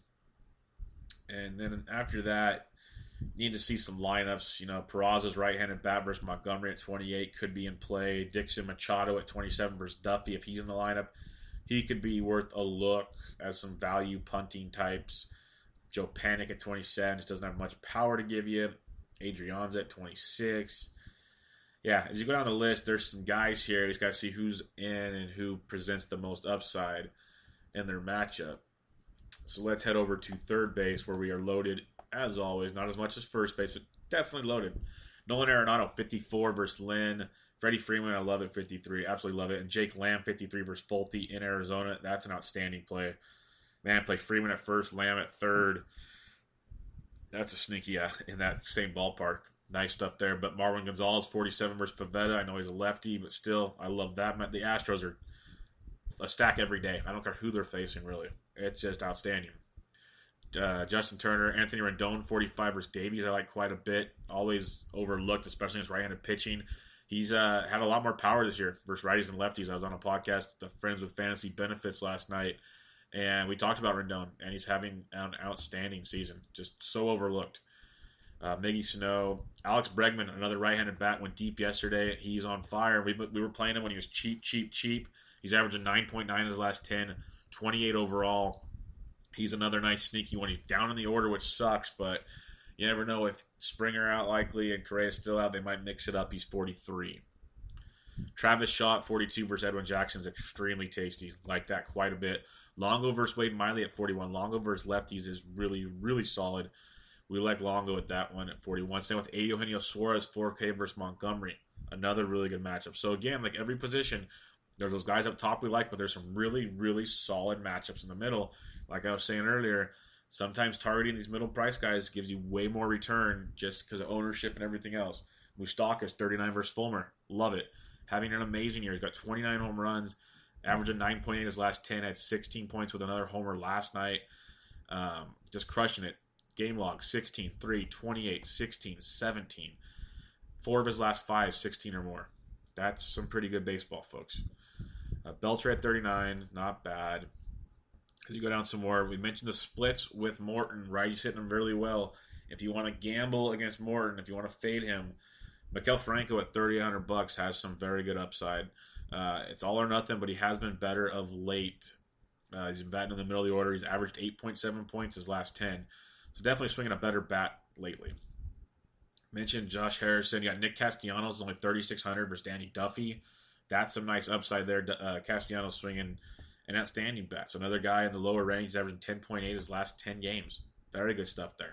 And then after that, need to see some lineups. You know, Peraza's right-handed bat versus Montgomery at twenty-eight could be in play. Dixon Machado at twenty-seven versus Duffy. If he's in the lineup, he could be worth a look as some value punting types. Joe Panic at twenty-seven just doesn't have much power to give you. Adrian's at twenty-six. Yeah, as you go down the list, there's some guys here. You just got to see who's in and who presents the most upside in their matchup. So let's head over to third base, where we are loaded, as always. Not as much as first base, but definitely loaded. Nolan Arenado, fifty-four versus Lynn. Freddie Freeman, I love it, fifty-three. Absolutely love it. And Jake Lamb, fifty-three versus Fulte in Arizona. That's an outstanding play. Man, play Freeman at first, Lamb at third. That's a sneaky uh, in that same ballpark. Nice stuff there. But Marwin Gonzalez, forty-seven versus Pivetta. I know he's a lefty, but still, I love that. The Astros are a stack every day. I don't care who they're facing, really. It's just outstanding. Uh, Justin Turner, Anthony Rendon, forty-five versus Davies. I like quite a bit. Always overlooked, especially in his right-handed pitching. He's uh, had a lot more power this year versus righties and lefties. I was on a podcast, the Friends with Fantasy Benefits, last night, and we talked about Rendon, and he's having an outstanding season. Just so overlooked. Uh, Miggy Sano, Alex Bregman, another right-handed bat, went deep yesterday. He's on fire. We, we were playing him when he was cheap, cheap, cheap. He's averaging nine point nine in his last ten, twenty-eight overall. He's another nice sneaky one. He's down in the order, which sucks, but you never know. With Springer out likely and Correa still out, they might mix it up. He's forty-three. Travis Shaw, forty-two versus Edwin Jackson is extremely tasty. Like that quite a bit. Longo versus Wade Miley at forty-one. Longo versus lefties is really, really solid. We like Longo at that one at forty-one. Same with Eugenio Suarez, four K versus Montgomery. Another really good matchup. So again, like every position, there's those guys up top we like, but there's some really, really solid matchups in the middle. Like I was saying earlier, sometimes targeting these middle price guys gives you way more return just because of ownership and everything else. Moustakas, thirty-nine versus Fulmer. Love it. Having an amazing year. He's got twenty-nine home runs, averaging nine point eight his last ten, had sixteen points with another homer last night. Um, just crushing it. Game log, sixteen, three, twenty-eight, sixteen, seventeen. Four of his last five, sixteen or more. That's some pretty good baseball, folks. Uh, Beltre at thirty-nine, not bad. As you go down some more, we mentioned the splits with Morton, right? He's hitting them really well. If you want to gamble against Morton, if you want to fade him, Maikel Franco at thirty-eight hundred bucks has some very good upside. Uh, it's all or nothing, but he has been better of late. Uh, he's been batting in the middle of the order. He's averaged eight point seven points his last ten. So definitely swinging a better bat lately. Mentioned Josh Harrison. You got Nick Castellanos, only thirty-six hundred versus Danny Duffy. That's some nice upside there. Uh, Castellanos swinging an outstanding bat. So another guy in the lower range, averaging ten point eight his last ten games. Very good stuff there.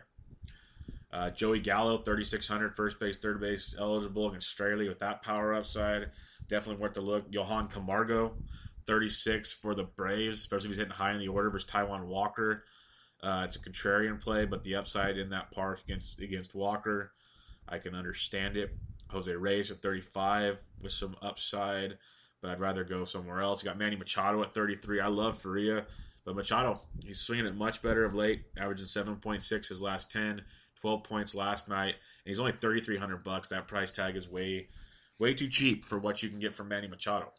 Uh, Joey Gallo, thirty-six hundred, first base, third base eligible against Straley with that power upside. Definitely worth a look. Johan Camargo, thirty-six for the Braves, especially if he's hitting high in the order versus Taijuan Walker. Uh, it's a contrarian play, but the upside in that park against against Walker, I can understand it. Jose Reyes at thirty-five with some upside, but I'd rather go somewhere else. You got Manny Machado at thirty-three. I love Faria, but Machado, he's swinging it much better of late, averaging seven point six his last ten, twelve points last night, and he's only thirty-three hundred bucks. That price tag is way, way too cheap for what you can get from Manny Machado.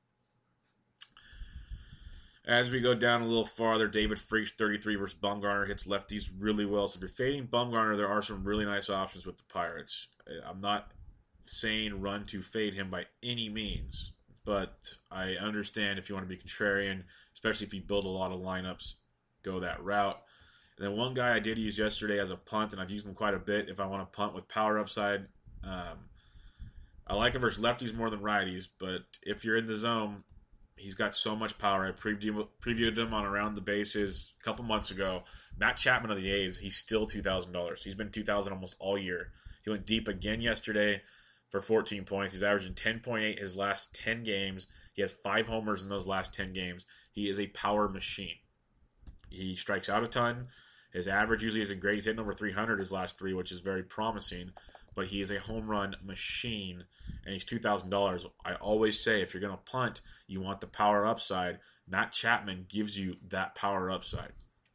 As we go down a little farther, David Freese, thirty-three versus Bumgarner, hits lefties really well. So if you're fading Bumgarner, there are some really nice options with the Pirates. I'm not saying run to fade him by any means, but I understand if you want to be contrarian, especially if you build a lot of lineups, go that route. And then one guy I did use yesterday as a punt, and I've used him quite a bit if I want to punt with power upside. Um, I like him versus lefties more than righties, but if you're in the zone, He's got so much power. I previewed, previewed him on Around the Bases a couple months ago. Matt Chapman of the A's, he's still two thousand dollars. He's been two thousand dollars almost all year. He went deep again yesterday for fourteen points. He's averaging ten point eight his last ten games. He has five homers in those last ten games. He is a power machine. He strikes out a ton. His average usually isn't great. He's hitting over three hundred his last three, which is very promising. But he is a home run machine, and he's two thousand dollars. I always say if you're going to punt, you want the power upside. Matt Chapman gives you that power upside.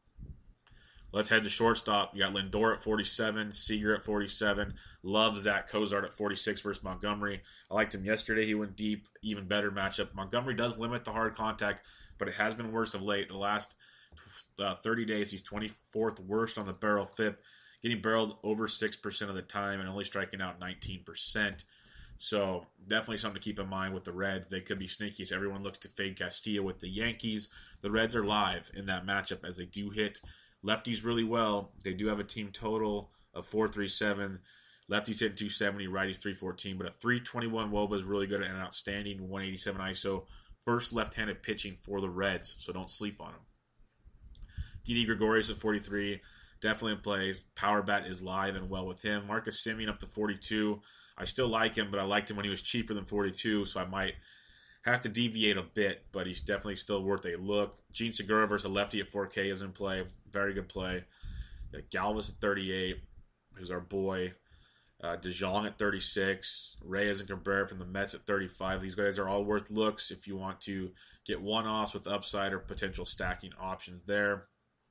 Let's head to shortstop. You got Lindor at forty-seven, Seager at forty-seven. Love Zach Cozart at forty-six versus Montgomery. I liked him yesterday. He went deep. Even better matchup. Montgomery does limit the hard contact, but it has been worse of late. The last uh, thirty days, he's twenty-fourth worst on the barrel F I P. Getting barreled over six percent of the time and only striking out nineteen percent. So definitely something to keep in mind with the Reds. They could be sneaky as everyone looks to fade Castillo with the Yankees. The Reds are live in that matchup as they do hit lefties really well. They do have a team total of four thirty-seven. Lefties hitting two seventy, righties three fourteen. But a three twenty-one Woba is really good and an outstanding one eighty-seven I S O. First left-handed pitching for the Reds, so don't sleep on him. Didi Gregorius at forty-three. Definitely in play. Power bat is live and well with him. Marcus Semien up to forty-two. I still like him, but I liked him when he was cheaper than forty-two, so I might have to deviate a bit, but he's definitely still worth a look. Gene Segura versus a lefty at four K is in play. Very good play. Galvis at thirty-eight, who's our boy. Uh, DeJong at thirty-six. Reyes and Cabrera from the Mets at thirty-five. These guys are all worth looks if you want to get one-offs with upside or potential stacking options there.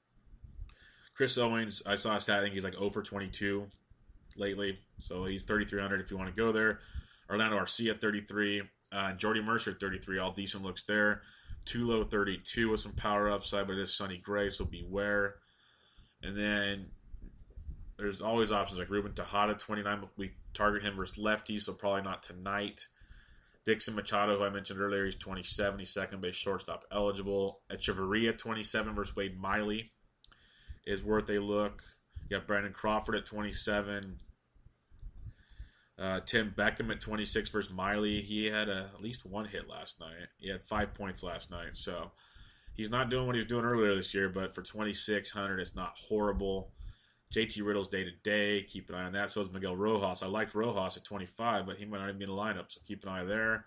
Chris Owings, I saw a stat, I think he's like zero for twenty-two lately. So he's thirty-three hundred if you want to go there. Orlando Arcia at thirty-three. Uh, Jordy Mercer at thirty-three. All decent looks there. Tulo thirty-two with some power upside, but it is sunny gray, so beware. And then there's always options like Ruben Tejada, twenty-nine. We target him versus lefties, so probably not tonight. Dixon Machado, who I mentioned earlier, he's twenty-seven. He's second base shortstop eligible. Echeverria, twenty-seven versus Wade Miley is worth a look. You got Brandon Crawford at twenty-seven. Uh, Tim Beckham at twenty-six versus Miley. He had a, at least one hit last night. He had five points last night. So he's not doing what he was doing earlier this year, but for twenty-six hundred, it's not horrible. J T Riddle's day to day. Keep an eye on that. So is Miguel Rojas. I liked Rojas at twenty-five, but he might not even be in the lineup, so keep an eye there.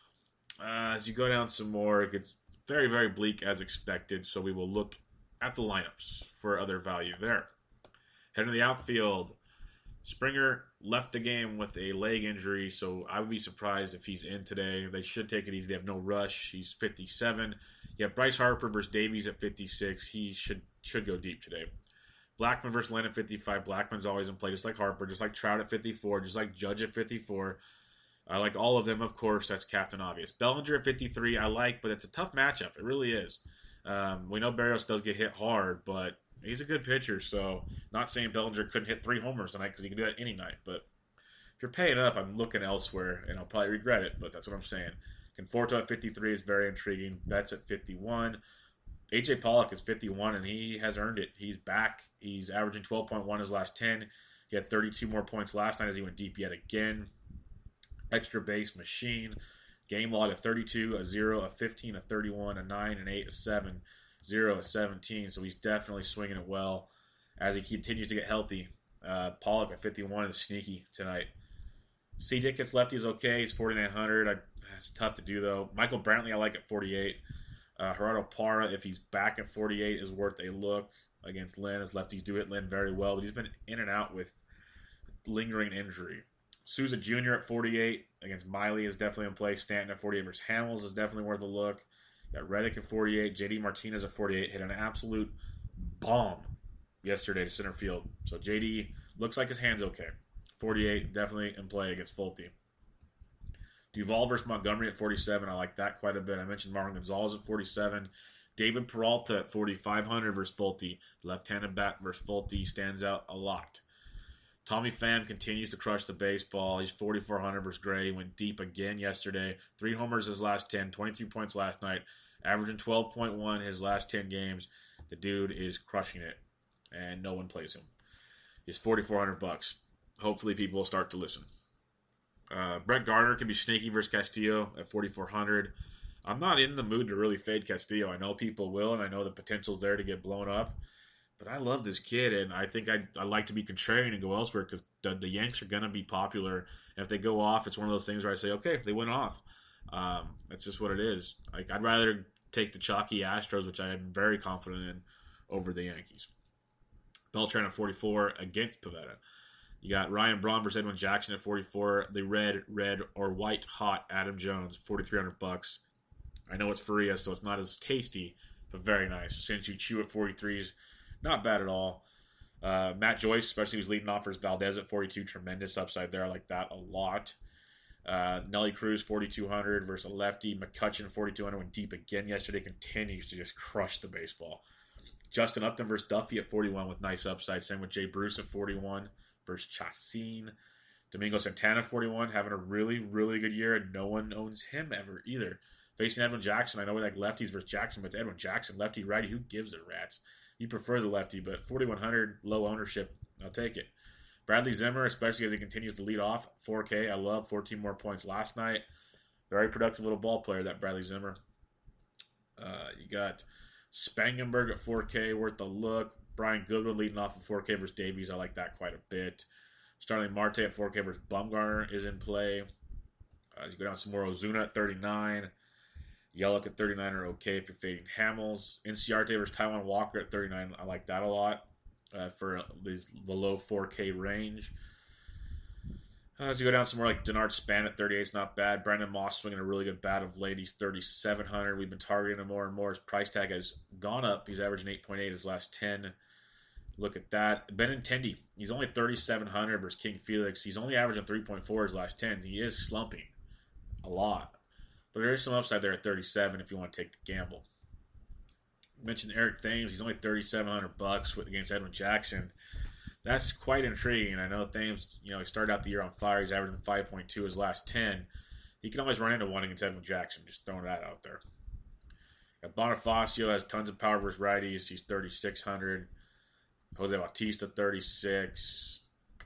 Uh, as you go down some more, it gets very, very bleak as expected, so we will look at the lineups for other value there. Heading to the outfield, Springer left the game with a leg injury, so I would be surprised if he's in today. They should take it easy. They have no rush. He's fifty-seven. You have Bryce Harper versus Davies at fifty-six. He should should go deep today. Blackmon versus Lynn at fifty-five. Blackmon's always in play, just like Harper, just like Trout at fifty-four, just like Judge at fifty-four. I like all of them, of course. That's Captain Obvious. Bellinger at fifty-three, I like, but it's a tough matchup. It really is. Um, we know Barrios does get hit hard, but he's a good pitcher, so not saying Bellinger couldn't hit three homers tonight because he can do that any night. But if you're paying up, I'm looking elsewhere, and I'll probably regret it, but that's what I'm saying. Conforto at fifty-three is very intriguing. Betts at fifty-one. A J Pollock is fifty-one, and he has earned it. He's back. He's averaging twelve point one his last ten. He had thirty-two more points last night as he went deep yet again. Extra base machine. Game log of thirty-two, a zero, a fifteen, a thirty-one, a nine, an eight, a seven, zero, a seventeen. So he's definitely swinging it well as he continues to get healthy. Uh, Pollock at fifty-one is sneaky tonight. C. Dick gets lefties okay. He's forty-nine hundred. I, it's tough to do, though. Michael Brantley I like at forty-eight. Uh, Gerardo Parra, if he's back at forty-eight, is worth a look against Lynn, as lefties do hit Lynn very well, but he's been in and out with lingering injury. Souza Junior at forty-eight against Miley is definitely in play. Stanton at forty-eight versus Hamels is definitely worth a look. Got Reddick at forty-eight. J D Martinez at forty-eight hit an absolute bomb yesterday to center field. So J D looks like his hand's okay. forty-eight, definitely in play against Fulte. Duvall versus Montgomery at forty-seven. I like that quite a bit. I mentioned Marlon Gonzalez at forty-seven. David Peralta at forty-five hundred versus Fulte. Left-handed bat versus Fulte stands out a lot. Tommy Pham continues to crush the baseball. He's forty-four hundred versus Gray. He went deep again yesterday. Three homers his last ten. twenty-three points last night. Averaging twelve point one his last ten games. The dude is crushing it. And no one plays him. He's forty-four hundred bucks. Hopefully people will start to listen. Uh, Brett Gardner can be sneaky versus Castillo at forty-four hundred. I'm not in the mood to really fade Castillo. I know people will, and I know the potential's there to get blown up. But I love this kid, and I think I'd, I'd like to be contrarian and go elsewhere because the, the Yanks are going to be popular. And if they go off, it's one of those things where I say, okay, they went off. Um, that's just what it is. Like I'd rather take the chalky Astros, which I am very confident in, over the Yankees. Beltran at forty-four against Pivetta. You got Ryan Braun versus Edwin Jackson at forty-four. The red, red, or white hot Adam Jones, forty-three hundred bucks. I know it's Faria, so it's not as tasty, but very nice. Since you chew at forty-threes, not bad at all. Uh, Matt Joyce, especially who's leading off versus Valdez at forty-two, tremendous upside there. I like that a lot. Uh, Nelly Cruz, forty-two hundred versus a lefty. McCutcheon, forty-two hundred, went deep again yesterday. Continues to just crush the baseball. Justin Upton versus Duffy at forty-one with nice upside. Same with Jay Bruce at forty-one versus Chacin. Domingo Santana, forty-one, having a really, really good year, and no one owns him ever either. Facing Edwin Jackson, I know we like lefties versus Jackson, but it's Edwin Jackson, lefty, righty, who gives a rat's? You prefer the lefty, but forty-one hundred, low ownership, I'll take it. Bradley Zimmer, especially as he continues to lead off, four K, I love, fourteen more points last night. Very productive little ball player, that Bradley Zimmer. Uh, you got Spangenberg at four K, worth a look. Brian Goodwin leading off at four K versus Davies. I like that quite a bit. Starling Marte at four K versus Bumgarner is in play. Uh, you go down some more. Ozuna at thirty-nine. Yelich at thirty-nine are okay if you're fading Hamels. Inciarte versus Taijuan Walker at thirty-nine. I like that a lot uh, for these below four K range. Uh, as you go down some more, like Denard Span at thirty-eight is not bad. Brandon Moss swinging a really good bat of late. He's thirty-seven hundred. We've been targeting him more and more. His price tag has gone up. He's averaging eight point eight his last ten. Look at that. Benintendi, he's only thirty-seven hundred versus King Felix. He's only averaging three point four his last ten. He is slumping a lot. But there is some upside there at thirty-seven if you want to take the gamble. I mentioned Eric Thames. He's only thirty-seven hundred bucks against Edwin Jackson. That's quite intriguing. I know Thames, you know, he started out the year on fire. He's averaging five point two his last ten. He can always run into one against Edwin Jackson. Just throwing that out there. Bonifacio has tons of power versus righties. He's thirty-six hundred. Jose Bautista, thirty-six.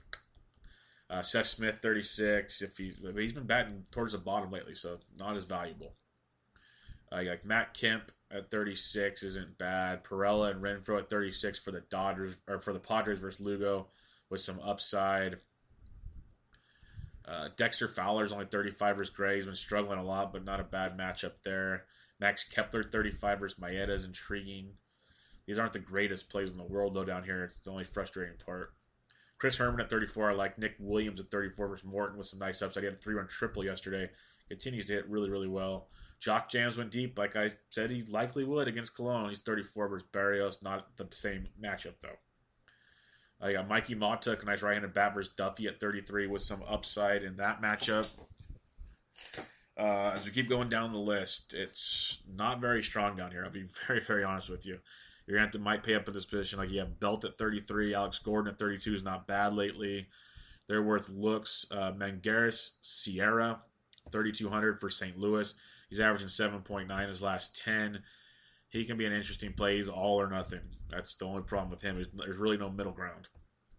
Uh, Seth Smith, thirty-six. If he's he's been batting towards the bottom lately, so not as valuable. Uh, you got Matt Kemp at thirty-six isn't bad. Perella and Renfroe at thirty-six for the Dodgers or for the Padres versus Lugo with some upside. Uh, Dexter Fowler's only thirty-five versus Gray. He's been struggling a lot, but not a bad matchup there. Max Kepler, thirty-five versus Maeda is intriguing. These aren't the greatest plays in the world, though, down here. It's the only frustrating part. Chris Herman at thirty-four. I like Nick Williams at thirty-four versus Morton with some nice upside. He had a three-run triple yesterday. Continues to hit really, really well. Jock Jams went deep, like I said he likely would against Cologne. He's thirty-four versus Barrios. Not the same matchup, though. I got Mikey Mata, a nice right-handed bat versus Duffy at thirty-three with some upside in that matchup. Uh, as we keep going down the list, it's not very strong down here. I'll be very, very honest with you. You're going to have to might pay up at this position. Like you have Belt at thirty-three. Alex Gordon at thirty-two is not bad lately. They're worth looks. Uh, Mangaris Sierra, thirty-two hundred for Saint Louis. He's averaging seven point nine his last ten. He can be an interesting play. He's all or nothing. That's the only problem with him. There's really no middle ground.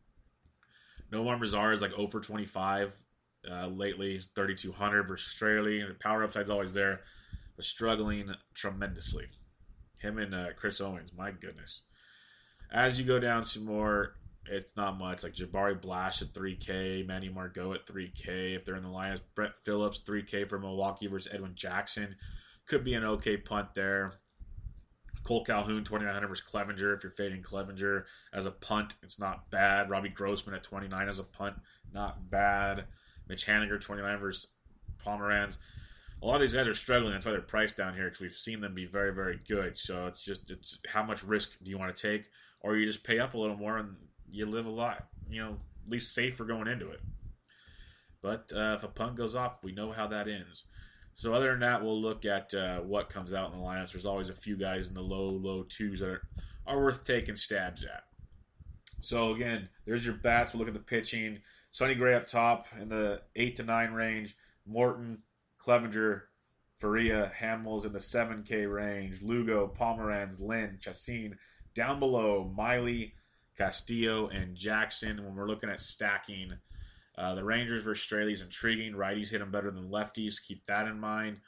Nomar Mazar is like zero for twenty-five uh, lately. He's thirty-two hundred versus Straley. The power upside's always there, but struggling tremendously. Him and uh, Chris Owens, my goodness. As you go down some more, it's not much. Like Jabari Blash at three K, Manny Margot at three K. If they're in the lineups, Brett Phillips, three K for Milwaukee versus Edwin Jackson. Could be an okay punt there. Cole Calhoun, twenty-nine hundred versus Clevenger. If you're fading Clevenger as a punt, it's not bad. Robbie Grossman at twenty-nine as a punt, not bad. Mitch Haniger, twenty-nine versus Pomeranz. A lot of these guys are struggling. That's why they're priced down here, because we've seen them be very, very good. So it's just, it's how much risk do you want to take? Or you just pay up a little more and you live a lot, you know, at least safer going into it. But uh, if a punt goes off, we know how that ends. So other than that, we'll look at uh, what comes out in the lineups. There's always a few guys in the low, low twos that are, are worth taking stabs at. So again, there's your bats. We'll look at the pitching. Sonny Gray up top in the eight to nine range. Morton, Clevenger, Faria, Hamels in the seven K range. Lugo, Pomeranz, Lynn, Chacin. Down below, Miley, Castillo, and Jackson. When we're looking at stacking, uh, the Rangers versus Straley is intriguing. Righties hit them better than lefties. Keep that in mind.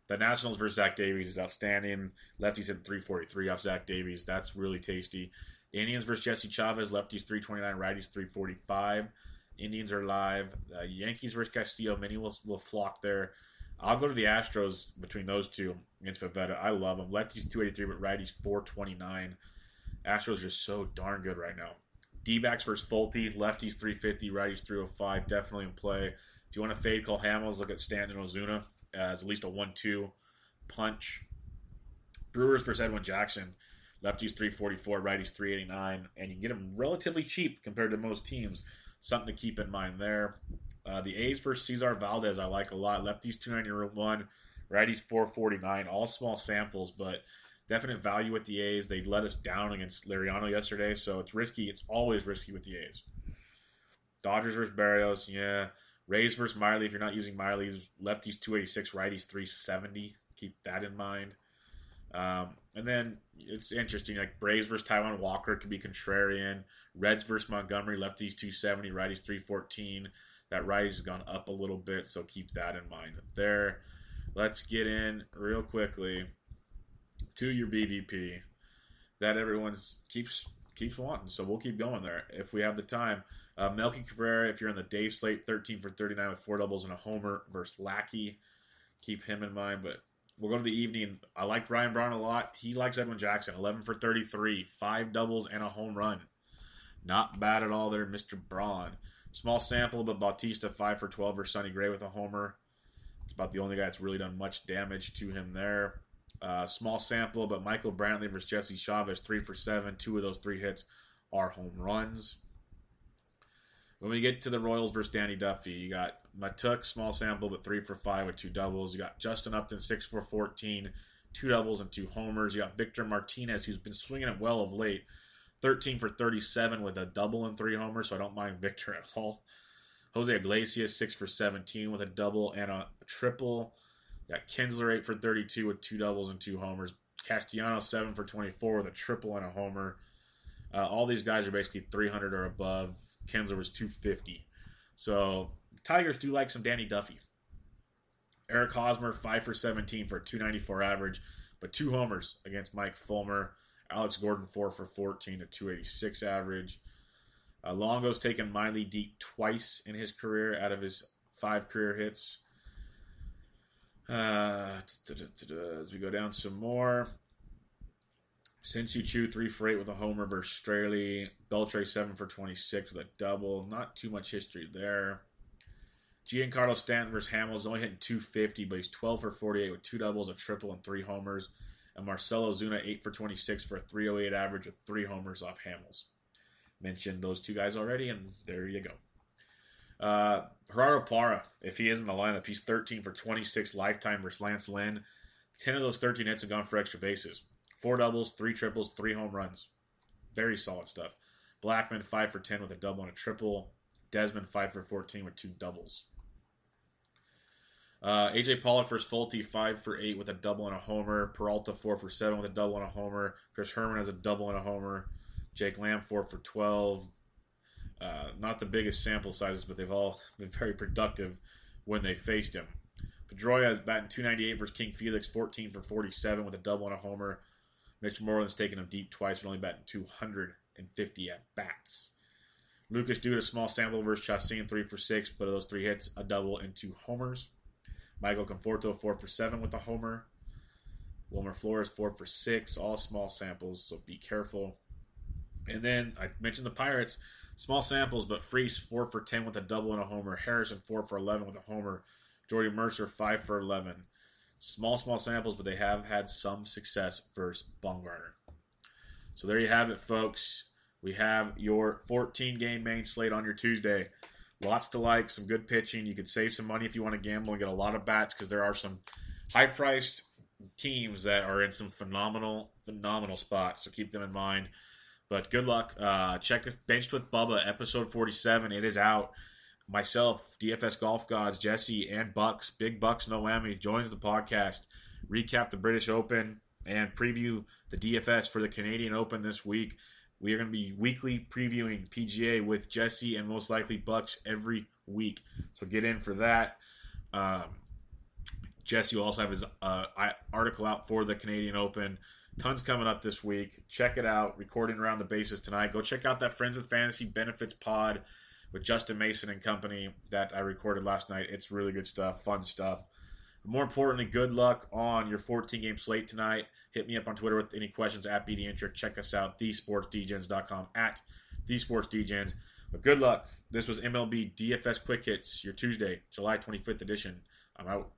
The Nationals versus Zach Davies is outstanding. Lefties hit three forty-three off Zach Davies. That's really tasty. Indians versus Jesse Chavez. Lefties three twenty-nine, righties three forty-five. Indians are live. Uh, Yankees versus Castillo. Many will, will flock there. I'll go to the Astros between those two against Pivetta. I love them. Lefties two eighty-three, but righties four twenty-nine. Astros are so darn good right now. D-backs versus Fulte. Lefties three fifty, righties three oh five. Definitely in play. If you want to fade Cole Hamels, look at Stanton Ozuna as at least a one two punch. Brewers versus Edwin Jackson. Lefties three forty-four, righties three eighty-nine. And you can get them relatively cheap compared to most teams. Something to keep in mind there. Uh, the A's versus Cesar Valdez I like a lot. Lefties two ninety-one, righties four forty-nine. All small samples, but definite value with the A's. They let us down against Liriano yesterday, so it's risky. It's always risky with the A's. Dodgers versus Barrios, yeah. Rays versus Miley. If you're not using Miley's, lefties two eighty-six, righties three seventy. Keep that in mind. Um, and then it's interesting, like Braves versus Taiwan Walker could be contrarian. Reds versus Montgomery, lefties two seventy, righties three fourteen. That righties has gone up a little bit, so keep that in mind there. Let's get in real quickly to your B V P that everyone's keeps keeps wanting, so we'll keep going there if we have the time. Uh, Melky Cabrera, if you're in the day slate, thirteen for thirty-nine with four doubles and a homer versus Lackey. Keep him in mind, but we'll go to the evening. I like Ryan Braun a lot. He likes Edwin Jackson, eleven for thirty-three, five doubles and a home run. Not bad at all there, Mister Braun. Small sample, but Bautista, five for twelve, or Sonny Gray with a homer. It's about the only guy that's really done much damage to him there. Uh, small sample, but Michael Brantley versus Jesse Chavez, three for seven. Two of those three hits are home runs. When we get to the Royals versus Danny Duffy, you got Matuk, small sample, but three for five with two doubles. You got Justin Upton, six for fourteen, two doubles and two homers. You got Victor Martinez, who's been swinging it well of late, thirteen for thirty-seven with a double and three homers, so I don't mind Victor at all. Jose Iglesias, six for seventeen with a double and a triple. You got Kinsler, eight for thirty-two with two doubles and two homers. Castellanos, seven for twenty-four with a triple and a homer. Uh, all these guys are basically three hundred or above. Kinsler was two fifty. So, the Tigers do like some Danny Duffy. Eric Hosmer, five for seventeen for a two ninety-four average, but two homers against Mike Fulmer. Alex Gordon, four for fourteen, a two eighty-six average. Uh, Longo's taken Miley deep twice in his career out of his five career hits. Uh, as we go down some more. Since you chew three for eight with a homer versus Straley. Beltre, seven for twenty-six with a double. Not too much history there. Giancarlo Stanton versus Hamels, only hitting two fifty, but he's twelve for forty-eight with two doubles, a triple, and three homers. And Marcelo Zuna, eight for twenty-six for a three oh eight average with three homers off Hamels. Mentioned those two guys already, and there you go. Uh, Gerardo Parra, if he is in the lineup, he's thirteen for twenty-six lifetime versus Lance Lynn. ten of those thirteen hits have gone for extra bases. Four doubles, three triples, three home runs. Very solid stuff. Blackman, five for ten with a double and a triple. Desmond, five for fourteen with two doubles. Uh, A J Pollock versus Fulte, five for eight with a double and a homer. Peralta, four for seven with a double and a homer. Chris Herman has a double and a homer. Jake Lamb, four for twelve. Uh, not the biggest sample sizes, but they've all been very productive when they faced him. Pedroia is batting two ninety-eight versus King Felix, fourteen for forty-seven with a double and a homer. Mitch Moreland's taken him deep twice, but only batting two hundred fifty at bats. Lucas Duda, small sample versus Chassin, three for six, but of those three hits, a double and two homers. Michael Conforto, four for seven with a homer. Wilmer Flores, four for six, all small samples, so be careful. And then I mentioned the Pirates, small samples, but Freese, four for ten with a double and a homer. Harrison, four for eleven with a homer. Jordy Mercer, five for eleven. Small, small samples, but they have had some success versus Bumgarner. So there you have it, folks. We have your fourteen-game main slate on your Tuesday. Lots to like, some good pitching. You could save some money if you want to gamble and get a lot of bats because there are some high-priced teams that are in some phenomenal, phenomenal spots. So keep them in mind. But good luck. Uh, check Benched with Bubba, episode forty-seven. It is out. Myself, D F S Golf Gods, Jesse, and Bucks, Big Bucks No Whammies, joins the podcast. Recap the British Open and preview the D F S for the Canadian Open this week. We are going to be weekly previewing P G A with Jesse and most likely Bucks every week. So get in for that. Um, Jesse will also have his uh, article out for the Canadian Open. Tons coming up this week. Check it out. Recording around the bases tonight. Go check out that Friends with Fantasy Benefits pod with Justin Mason and company that I recorded last night. It's really good stuff, fun stuff. But more importantly, good luck on your fourteen-game slate tonight. Hit me up on Twitter with any questions at B D Intric. Check us out, the sports d gens dot com, at the sports d gens. But good luck. This was M L B D F S Quick Hits, your Tuesday, July twenty-fifth edition. I'm out.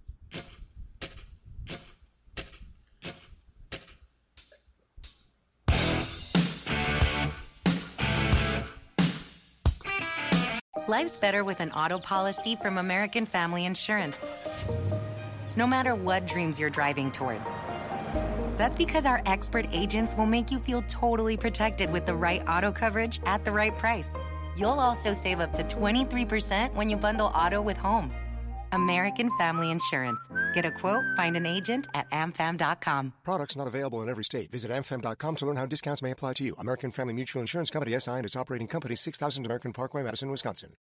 Life's better with an auto policy from American Family Insurance. No matter what dreams you're driving towards. That's because our expert agents will make you feel totally protected with the right auto coverage at the right price. You'll also save up to twenty-three percent when you bundle auto with home. American Family Insurance. Get a quote, find an agent at a m fam dot com. Products not available in every state. Visit a m fam dot com to learn how discounts may apply to you. American Family Mutual Insurance Company, S I and its operating company, six thousand American Parkway, Madison, Wisconsin.